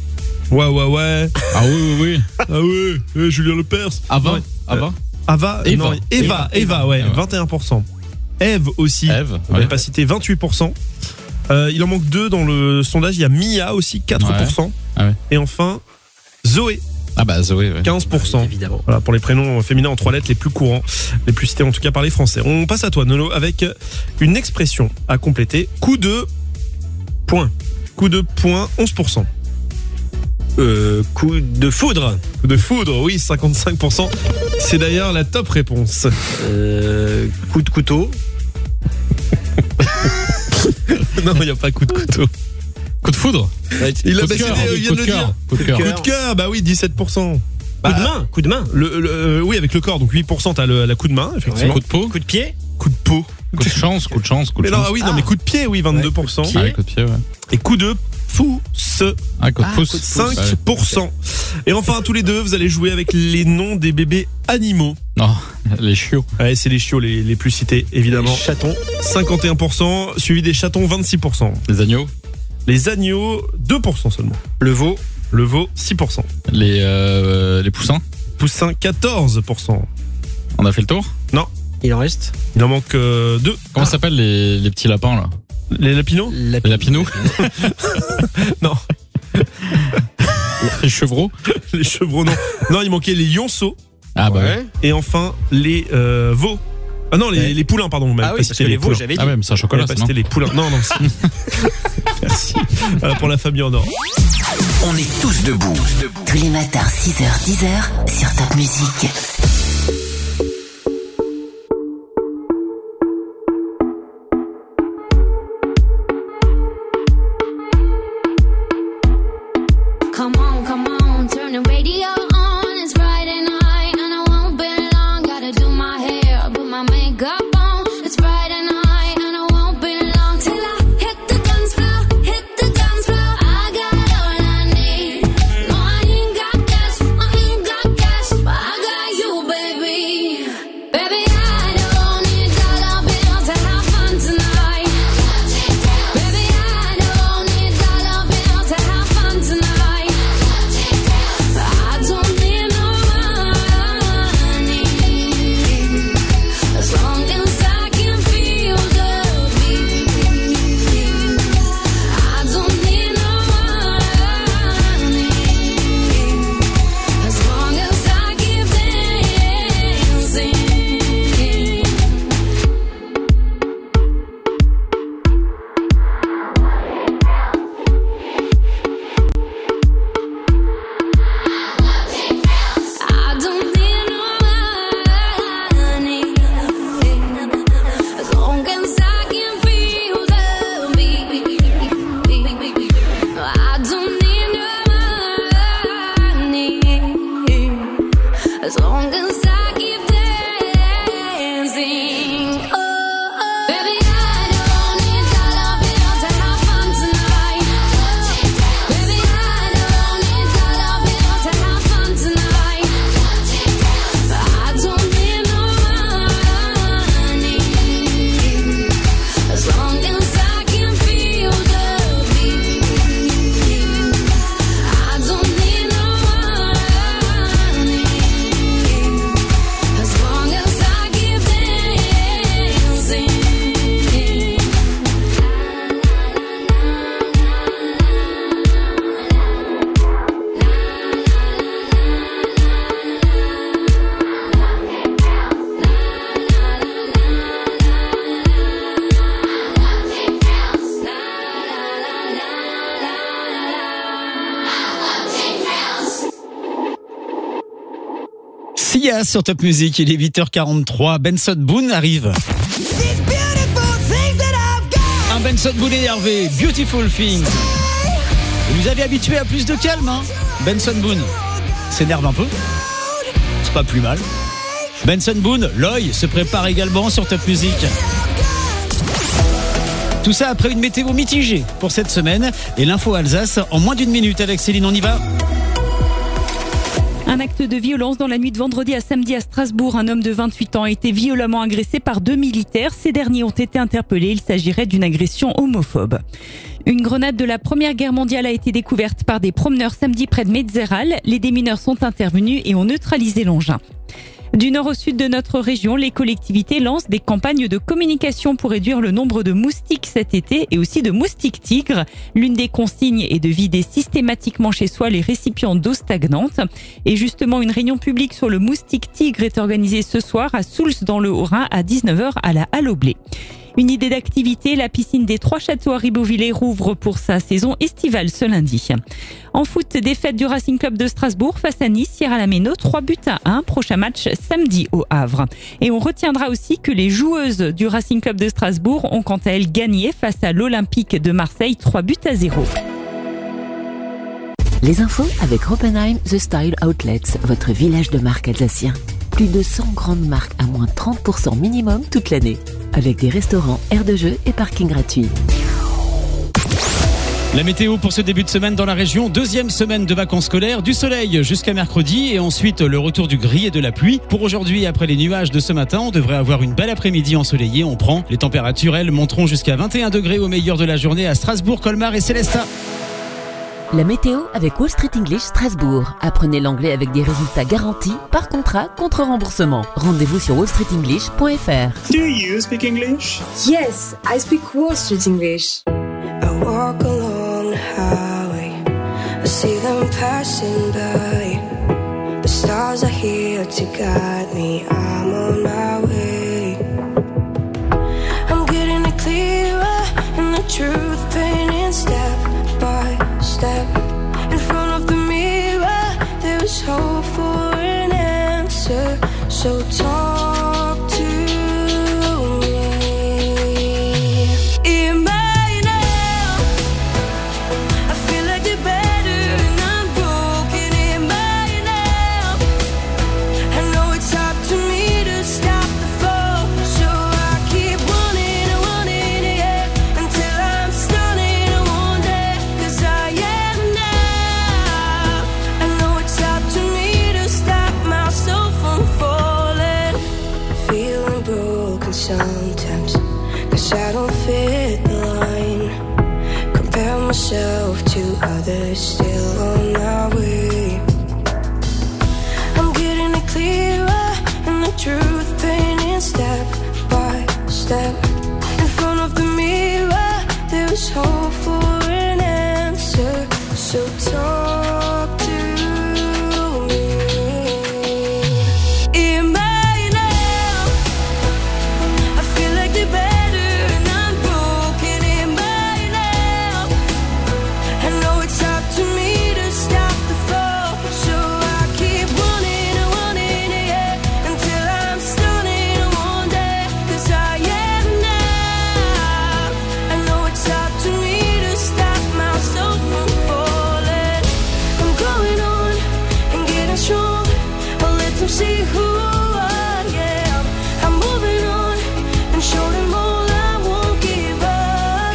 Ah oui. Ah ouais, Julien Lepers. Ava. Eva, ouais, 21%. Ève aussi. Ève, on n'avait pas cité, 28%. Il en manque 2 dans le sondage. Il y a Mia aussi, 4%. Ouais. Ah ouais. Et enfin, Zoé. Ah bah Zoé, ouais. 15%. Évidemment. Voilà, pour les prénoms féminins en 3 lettres les plus courants, les plus cités en tout cas par les Français. On passe à toi, Nolo, avec une expression à compléter. Coup de poing. 11%. Coup de foudre. Coup de foudre, oui, 55%. C'est d'ailleurs la top réponse. Coup de couteau. Non, il n'y a pas coup de couteau. Coup de foudre. Il vient de le dire. Coup de cœur, bah oui, 17%. Coup de main. Oui, avec le corps, donc 8%, t'as la coup de main, effectivement. Coup de peau. Coup de pied. Coup de peau. Coup de chance. Mais non, oui, non, mais coup de pied, oui, 22%. Coup de pied, ouais. Et coup de pouce. Coup de pouce. 5%. Et enfin, tous les deux, vous allez jouer avec les noms des bébés animaux. Non, les chiots. Ouais, c'est les chiots les plus cités, évidemment. Les chatons. 51%, suivi des chatons, 26%. Les agneaux. Les agneaux, 2% seulement. Le veau, 6%. Les poussins. Poussins, 14%. On a fait le tour? Non. Il en reste. Il en manque 2. Comment s'appellent les petits lapins là? Les lapinaux? Les lapinous. Non. Les chevreaux. Les chevreaux, non. Non, il manquait les lionceaux. Ah bah ouais. Et enfin, les veaux. Ah non, les poulains, pardon. Ah oui, parce que les veaux, j'avais dit. Ah ouais, mais c'est un chocolat, ça, non? C'était les poulains. Non. Merci. Voilà pour la famille en or. On est tous debout. Tous les matins, 6h, 10h, sur Top Music. Come on, turn the radio on. It's Friday night and I won't be long. Gotta do my hair, put my makeup on. It's Friday night and I won't be long till I hit the dance floor. I got all I need. No, I ain't got cash, but I got you, baby. Sia sur Top Music, il est 8h43. Benson Boone arrive. Un Benson Boone énervé, Beautiful Things. Vous nous avez habitués à plus de calme, hein. Benson Boone s'énerve un peu. C'est pas plus mal. Benson Boone, Loy se prépare également sur Top Music. Tout ça après une météo mitigée pour cette semaine. Et l'info Alsace en moins d'une minute avec Céline, on y va. Un acte de violence dans la nuit de vendredi à samedi à Strasbourg. Un homme de 28 ans a été violemment agressé par 2 militaires. Ces derniers ont été interpellés. Il s'agirait d'une agression homophobe. Une grenade de la Première Guerre mondiale a été découverte par des promeneurs samedi près de Metzeral. Les démineurs sont intervenus et ont neutralisé l'engin. Du nord au sud de notre région, les collectivités lancent des campagnes de communication pour réduire le nombre de moustiques cet été et aussi de moustiques tigres. L'une des consignes est de vider systématiquement chez soi les récipients d'eau stagnante. Et justement, une réunion publique sur le moustique tigre est organisée ce soir à Souls dans le Haut-Rhin à 19h à la Halle au Blé. Une idée d'activité, la piscine des Trois Châteaux à Ribeauvillé rouvre pour sa saison estivale ce lundi. En foot, défaite du Racing Club de Strasbourg face à Nice, Sierra Lameno, 3-1. Prochain match samedi au Havre. Et on retiendra aussi que les joueuses du Racing Club de Strasbourg ont quant à elles gagné face à l'Olympique de Marseille, 3-0. Les infos avec Oppenheim The Style Outlets, votre village de marque alsacien. Plus de 100 grandes marques à moins 30% minimum toute l'année. Avec des restaurants, aires de jeu et parking gratuit. La météo pour ce début de semaine dans la région. Deuxième semaine de vacances scolaires, du soleil jusqu'à mercredi et ensuite le retour du gris et de la pluie. Pour aujourd'hui, après les nuages de ce matin, on devrait avoir une belle après-midi ensoleillée. On prend. Les températures, elles, monteront jusqu'à 21 degrés au meilleur de la journée à Strasbourg, Colmar et Célestat. La météo avec Wall Street English Strasbourg. Apprenez l'anglais avec des résultats garantis, par contrat, contre remboursement. Rendez-vous sur wallstreetenglish.fr. Do you speak English? Yes, I speak Wall Street English. I walk along the highway, I see them passing by. The stars are here to guide me, I'm on my way. I'm getting it clearer, and the truth painting step by step. In front of the mirror, there's hope for an answer, so talk to me. In my now, I feel like the better and I'm broken. In my now, I know it's up to me to stop the flow, so I keep running and running, yeah, until I'm stunning one day, 'cause I am now. I know it's up to me to stop myself from falling. Feeling broken sometimes, 'cause I don't fit the line. Compare myself to others still on my way. I'm getting it clearer, and the truth painting step by step. In front of the mirror, there's hope for an answer, so talk to me. In my now, I feel like the better and I'm broken. In my now, I know it's up to me to stop the flow, so I keep running and running, yeah, until I'm stunning one day, 'cause I am now. I know it's up to me to stop myself from falling. I'm going on and getting strong, I'll let them see who I am. I'm moving on and show them all I won't give up.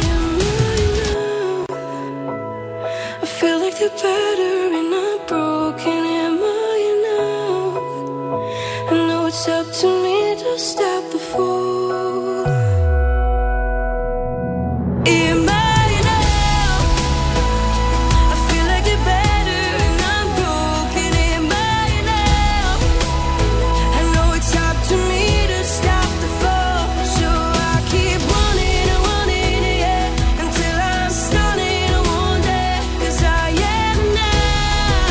I feel like the better and I'm broken. Am I now? I know it's up to me to stop the fall. Am I now? I feel like the better and I'm broken. Am I now? I know it's up to me to stop the fall, so I keep running and running, yeah, until I'm stunning one day, 'cause I am now.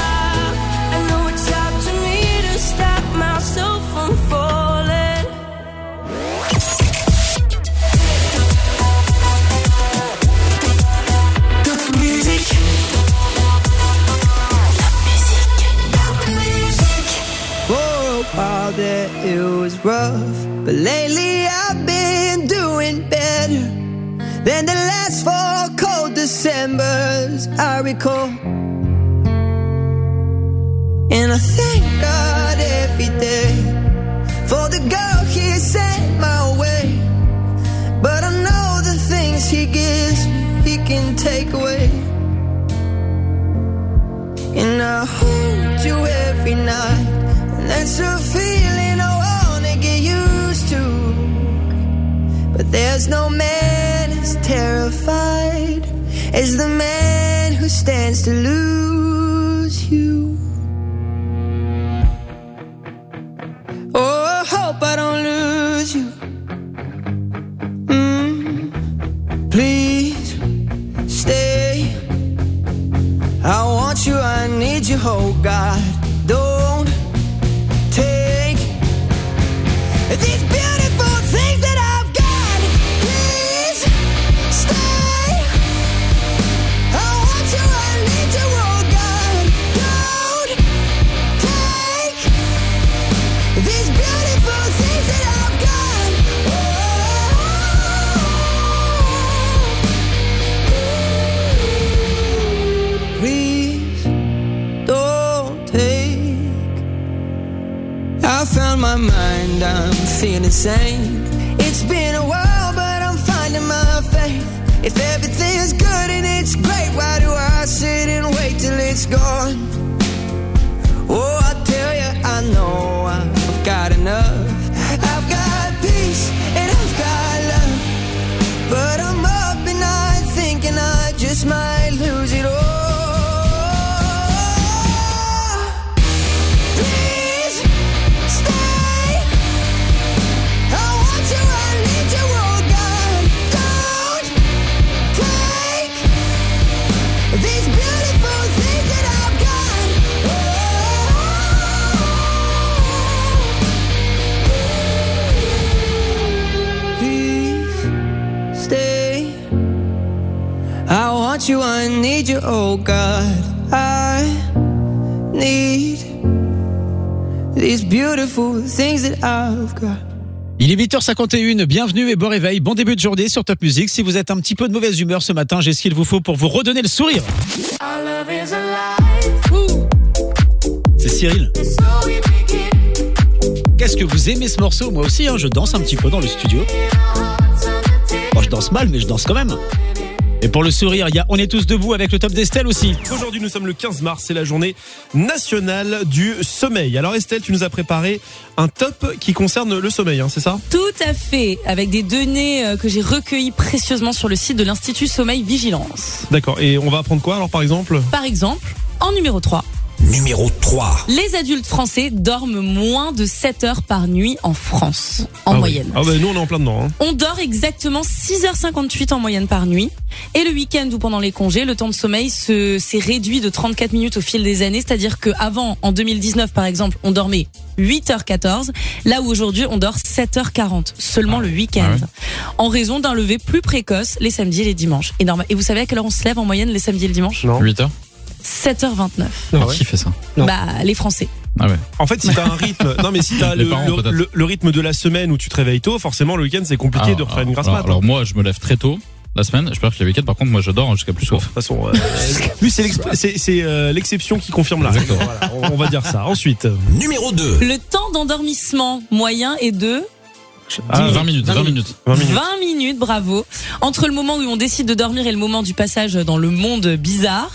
yeah, it was rough. But lately I've been doing better than the last 4 cold Decembers I recall. And I thank God every day for the girl he sent my way. But I know the things he gives me, he can take away. And I hold you every night, and that's a feeling I wanna get used to. But there's no man as terrified as the man who stands to lose you. Oh, I hope I don't lose you. Please stay. I want you, I need you, oh God. Don't take these beautiful things that I've got. Please stay. I want you, I need you, oh God. Don't take these beautiful things that I've got. Please don't take. I found my mind, I'm feeling sane. It's been a while, but I'm finding my faith. If everything is good and it's great, why do I sit and wait till it's gone? Oh, I tell you, I know I've got enough. I've got peace and I've got love, but I'm up at night thinking I just might lose it all. Please stay. I want you, I need you, oh God. Don't take these beautiful things that I've got. Please stay. I want you, I need you, oh God. I need these beautiful things that I've got. Il est 8h51, bienvenue et bon réveil, bon début de journée sur Top Music. Si vous êtes un petit peu de mauvaise humeur ce matin, j'ai ce qu'il vous faut pour vous redonner le sourire. C'est Cyril. Qu'est-ce que vous aimez ce morceau? Moi aussi, je danse un petit peu dans le studio. Bon, je danse mal, mais je danse quand même. Et pour le sourire, il y a On est tous debout avec le top d'Estelle aussi. Aujourd'hui, nous sommes le 15 mars, c'est la journée nationale du sommeil. Alors Estelle, tu nous as préparé un top qui concerne le sommeil, c'est ça? Tout à fait, avec des données que j'ai recueillies précieusement sur le site de l'Institut Sommeil Vigilance. D'accord, et on va apprendre quoi alors par exemple? Par exemple, en numéro 3. Numéro 3. Les adultes français dorment moins de 7 heures par nuit en France, en moyenne. Ah bah nous on est en plein dedans. On dort exactement 6h58 en moyenne par nuit. Et le week-end ou pendant les congés, le temps de sommeil s'est réduit de 34 minutes au fil des années. C'est-à-dire qu'avant, en 2019 par exemple, on dormait 8h14. Là où aujourd'hui, on dort 7h40, seulement le week-end. En raison d'un lever plus précoce les samedis et les dimanches. Et vous savez à quelle heure on se lève en moyenne les samedis et le dimanche? Non. 8h 7h29. Qui fait ça? Bah, les Français. Ah ouais. En fait, si t'as un rythme, non mais si t'as le rythme de la semaine où tu te réveilles tôt, forcément le week-end c'est compliqué de refaire une grasse mat. Alors moi, je me lève très tôt la semaine. Je peux dire que le week-end, par contre, moi, je dors jusqu'à plus soif. De toute façon, lui c'est l'exception qui confirme la règle. Voilà, on va dire ça. Ensuite, numéro 2. Le temps d'endormissement moyen est de 20 minutes. 20 minutes, bravo. Entre le moment où on décide de dormir et le moment du passage dans le monde bizarre,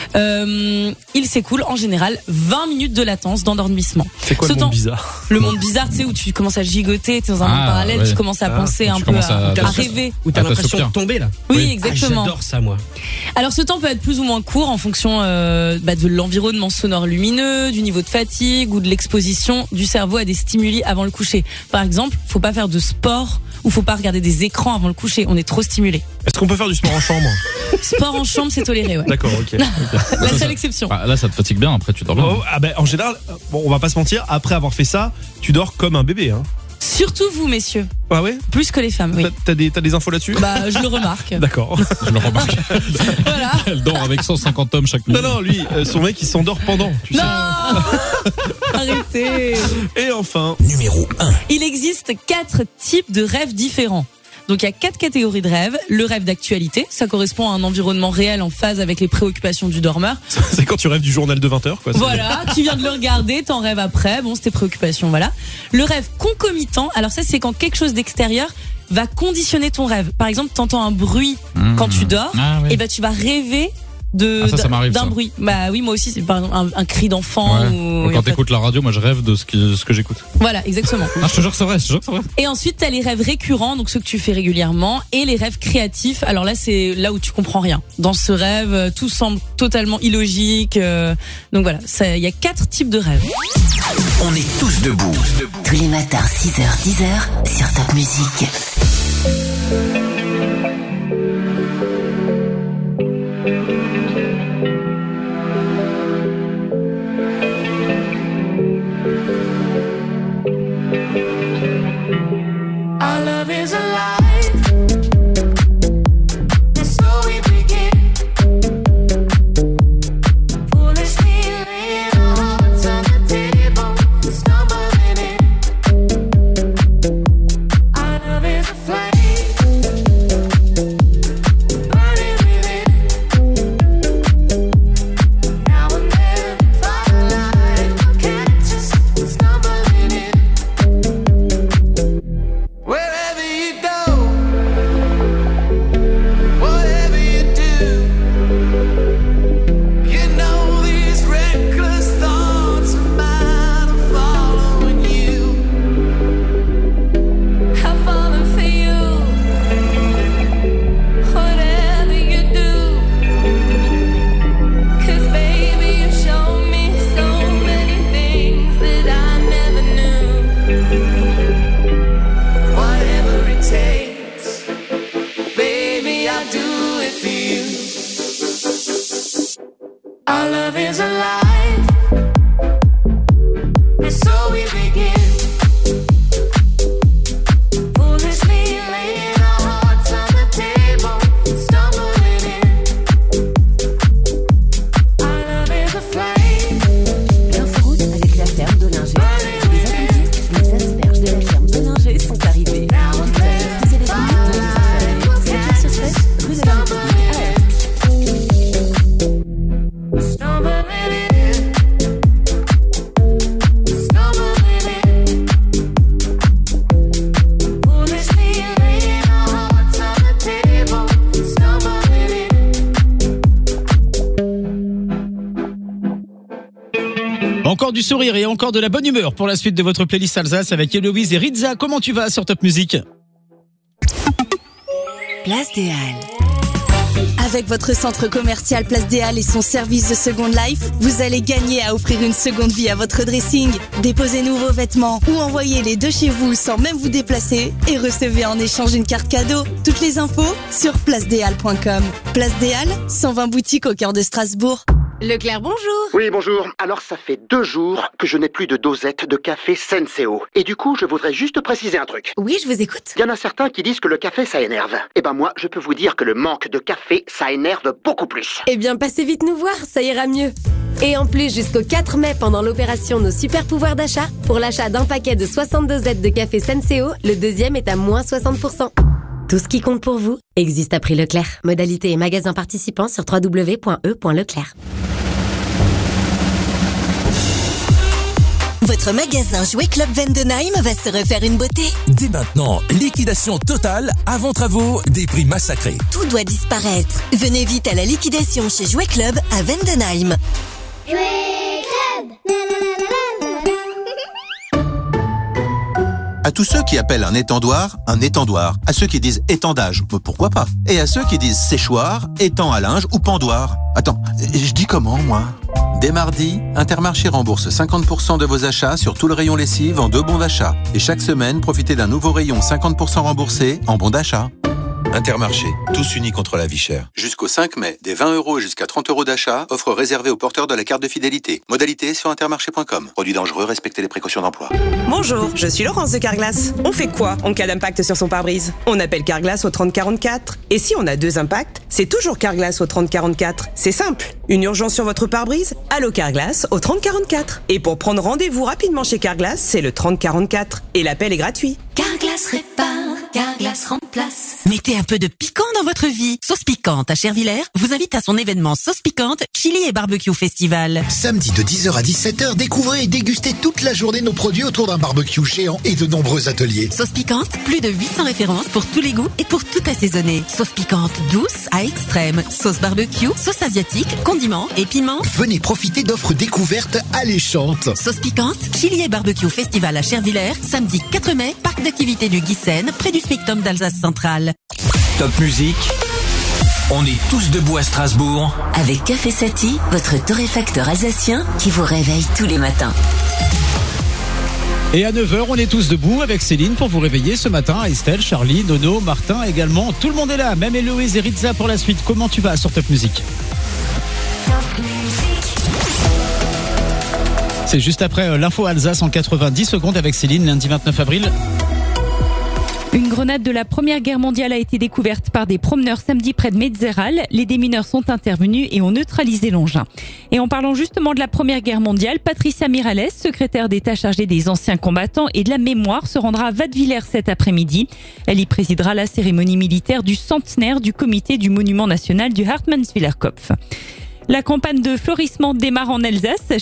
il s'écoule en général 20 minutes de latence d'endormissement. C'est quoi le monde bizarre? Le monde bizarre, tu sais, où tu commences à gigoter, t'es dans un monde parallèle, tu commences à penser un peu à rêver. Où t'as l'impression de tomber là. Oui, exactement. J'adore ça, moi. Alors ce temps peut être plus ou moins court en fonction de l'environnement sonore lumineux, du niveau de fatigue ou de l'exposition du cerveau à des stimuli avant le coucher. Par exemple, faut pas faire de sport ou faut pas regarder des écrans avant le coucher, on est trop stimulé. Est-ce qu'on peut faire du sport en chambre? Sport en chambre, c'est toléré, ouais. D'accord, ok. La seule exception. Là, ça te fatigue bien, après tu dors bien. En général, on va pas se mentir, après avoir fait ça, tu dors comme un bébé, Surtout vous, messieurs. Ah ouais? Plus que les femmes, oui. T'as des infos là-dessus? Bah, je le remarque. D'accord. Je le remarque. Voilà. Elle dort avec 150 hommes chaque nuit. Non, lui, son mec, il s'endort pendant, tu sais. Non, Arrêtez. Et enfin, numéro 1. Il existe 4 types de rêves différents. Donc il y a 4 catégories de rêves. Le rêve d'actualité, ça correspond à un environnement réel en phase avec les préoccupations du dormeur. C'est quand tu rêves du journal de 20h, quoi. Voilà, tu viens de le regarder, t'en rêves après, bon, c'est tes préoccupations, voilà. Le rêve concomitant, alors ça c'est quand quelque chose d'extérieur va conditionner ton rêve. Par exemple, t'entends un bruit quand tu dors, et ben tu vas rêver ça m'arrive, d'un ça. bruit. Bah oui, moi aussi, c'est par exemple un cri d'enfant. Ou quand t'écoutes la radio, moi je rêve de ce que j'écoute. Voilà, exactement. Je te jure que c'est vrai, Et ensuite, t'as les rêves récurrents, donc ceux que tu fais régulièrement, et les rêves créatifs. Alors là, c'est là où tu comprends rien. Dans ce rêve, tout semble totalement illogique. Donc voilà, il y a 4 types de rêves. On est tous debout. Tous les matins, 6h, 10h, sur Top Music. Our love is alive. And so we begin. Foolishly laying our hearts on the table, stumbling in. Our love is a flame, burning within. Now and then, firelight will catch us stumbling in. Wherever you go, whatever you do, you know these reckless thoughts of mine are following you. I'm falling for you, whatever you do. 'Cause baby, you show me so many things that I never knew. Whatever it takes, baby, I'll do it for you. Our love is alive, and so we begin. Foolishly laying our hearts on the table, stumbling in. Our love is a flame. L'inforoute avec la ferme d'Ollinger. Les asperges de la ferme d'Ollinger sont arrivées. Vous allez voir, 7 jours sur 7, rue de la République à Stumbling in, stumbling in. Foolishly laying our hearts on the table, stumbling in. Encore du sourire et encore de la bonne humeur pour la suite de votre playlist Alsace avec Héloïse et Rizza. Comment tu vas sur Top Music? Place des Halles. Avec votre centre commercial Place des Halles et son service de Second Life, vous allez gagner à offrir une seconde vie à votre dressing. Déposez-nous vos vêtements ou envoyez-les de chez vous sans même vous déplacer et recevez en échange une carte cadeau. Toutes les infos sur placedeshalles.com. Place des Halles, 120 boutiques au cœur de Strasbourg. Leclerc, bonjour. Oui, bonjour. Alors, ça fait 2 jours que je n'ai plus de dosette de café Senseo. Et du coup, je voudrais juste préciser un truc. Oui, je vous écoute. Il y en a certains qui disent que le café, ça énerve. Eh ben moi, je peux vous dire que le manque de café, ça énerve beaucoup plus. Eh bien, passez vite nous voir, ça ira mieux. Et en plus, jusqu'au 4 mai, pendant l'opération Nos Super Pouvoirs d'achat, pour l'achat d'un paquet de 62 dosettes de café Senseo, le deuxième est à moins 60%. Tout ce qui compte pour vous existe à prix Leclerc. Modalité et magasin participants sur www.e.leclerc. Votre magasin Jouet Club Vendenheim va se refaire une beauté. Dès maintenant, liquidation totale, avant travaux, des prix massacrés. Tout doit disparaître. Venez vite à la liquidation chez Jouet Club à Vendenheim. Jouet Club. À tous ceux qui appellent un étendoir, à ceux qui disent étendage, pourquoi pas? Et à ceux qui disent séchoir, étang à linge ou pendoir. Attends, je dis comment, moi? Dès mardi, Intermarché rembourse 50% de vos achats sur tout le rayon lessive en 2 bons d'achat. Et chaque semaine, profitez d'un nouveau rayon 50% remboursé en bons d'achat. Intermarché, tous unis contre la vie chère. Jusqu'au 5 mai, des 20 € et jusqu'à 30 € d'achat, offre réservée aux porteurs de la carte de fidélité. Modalité sur intermarché.com. Produit dangereux, respectez les précautions d'emploi. Bonjour, je suis Laurence de Carglass. On fait quoi en cas d'impact sur son pare-brise? On appelle Carglass au 3044. Et si on a 2 impacts, c'est toujours Carglass au 3044. C'est simple. Une urgence sur votre pare-brise? Allô Carglass au 3044. Et pour prendre rendez-vous rapidement chez Carglass, c'est le 3044. Et l'appel est gratuit. Carglass répare, Carglass remplace. Mettez un peu de piquant dans votre vie. Sauce Piquante à Chervillers vous invite à son événement Sauce Piquante, Chili et Barbecue Festival. Samedi de 10h à 17h, découvrez et dégustez toute la journée nos produits autour d'un barbecue géant et de nombreux ateliers. Sauce Piquante, plus de 800 références pour tous les goûts et pour tout assaisonner. Sauce piquante douce à extrême. Sauce barbecue, sauce asiatique, condiments et piments. Venez profiter d'offres découvertes alléchantes. Sauce Piquante, Chili et Barbecue Festival à Chervillers, samedi 4 mai, parc d'activités du Guissen, près du SMICTOM d'Alsace Centrale. Top musique. On est tous debout à Strasbourg. Avec Café Sati, votre torréfacteur alsacien qui vous réveille tous les matins. Et à 9h, on est tous debout avec Céline pour vous réveiller ce matin. Estelle, Charlie, Nono, Martin également. Tout le monde est là, même Héloïse et Rizza pour la suite. Comment tu vas sur Top Music? C'est juste après l'info Alsace en 90 secondes avec Céline, lundi 29 avril. Une grenade de la Première Guerre mondiale a été découverte par des promeneurs samedi près de Metzeral. Les démineurs sont intervenus et ont neutralisé l'engin. Et en parlant justement de la Première Guerre mondiale, Patricia Miralles, secrétaire d'État chargée des anciens combattants et de la mémoire, se rendra à Wattwiller cet après-midi. Elle y présidera la cérémonie militaire du centenaire du comité du Monument national du Hartmannswiller Kopf. La campagne de florissement démarre en Alsace.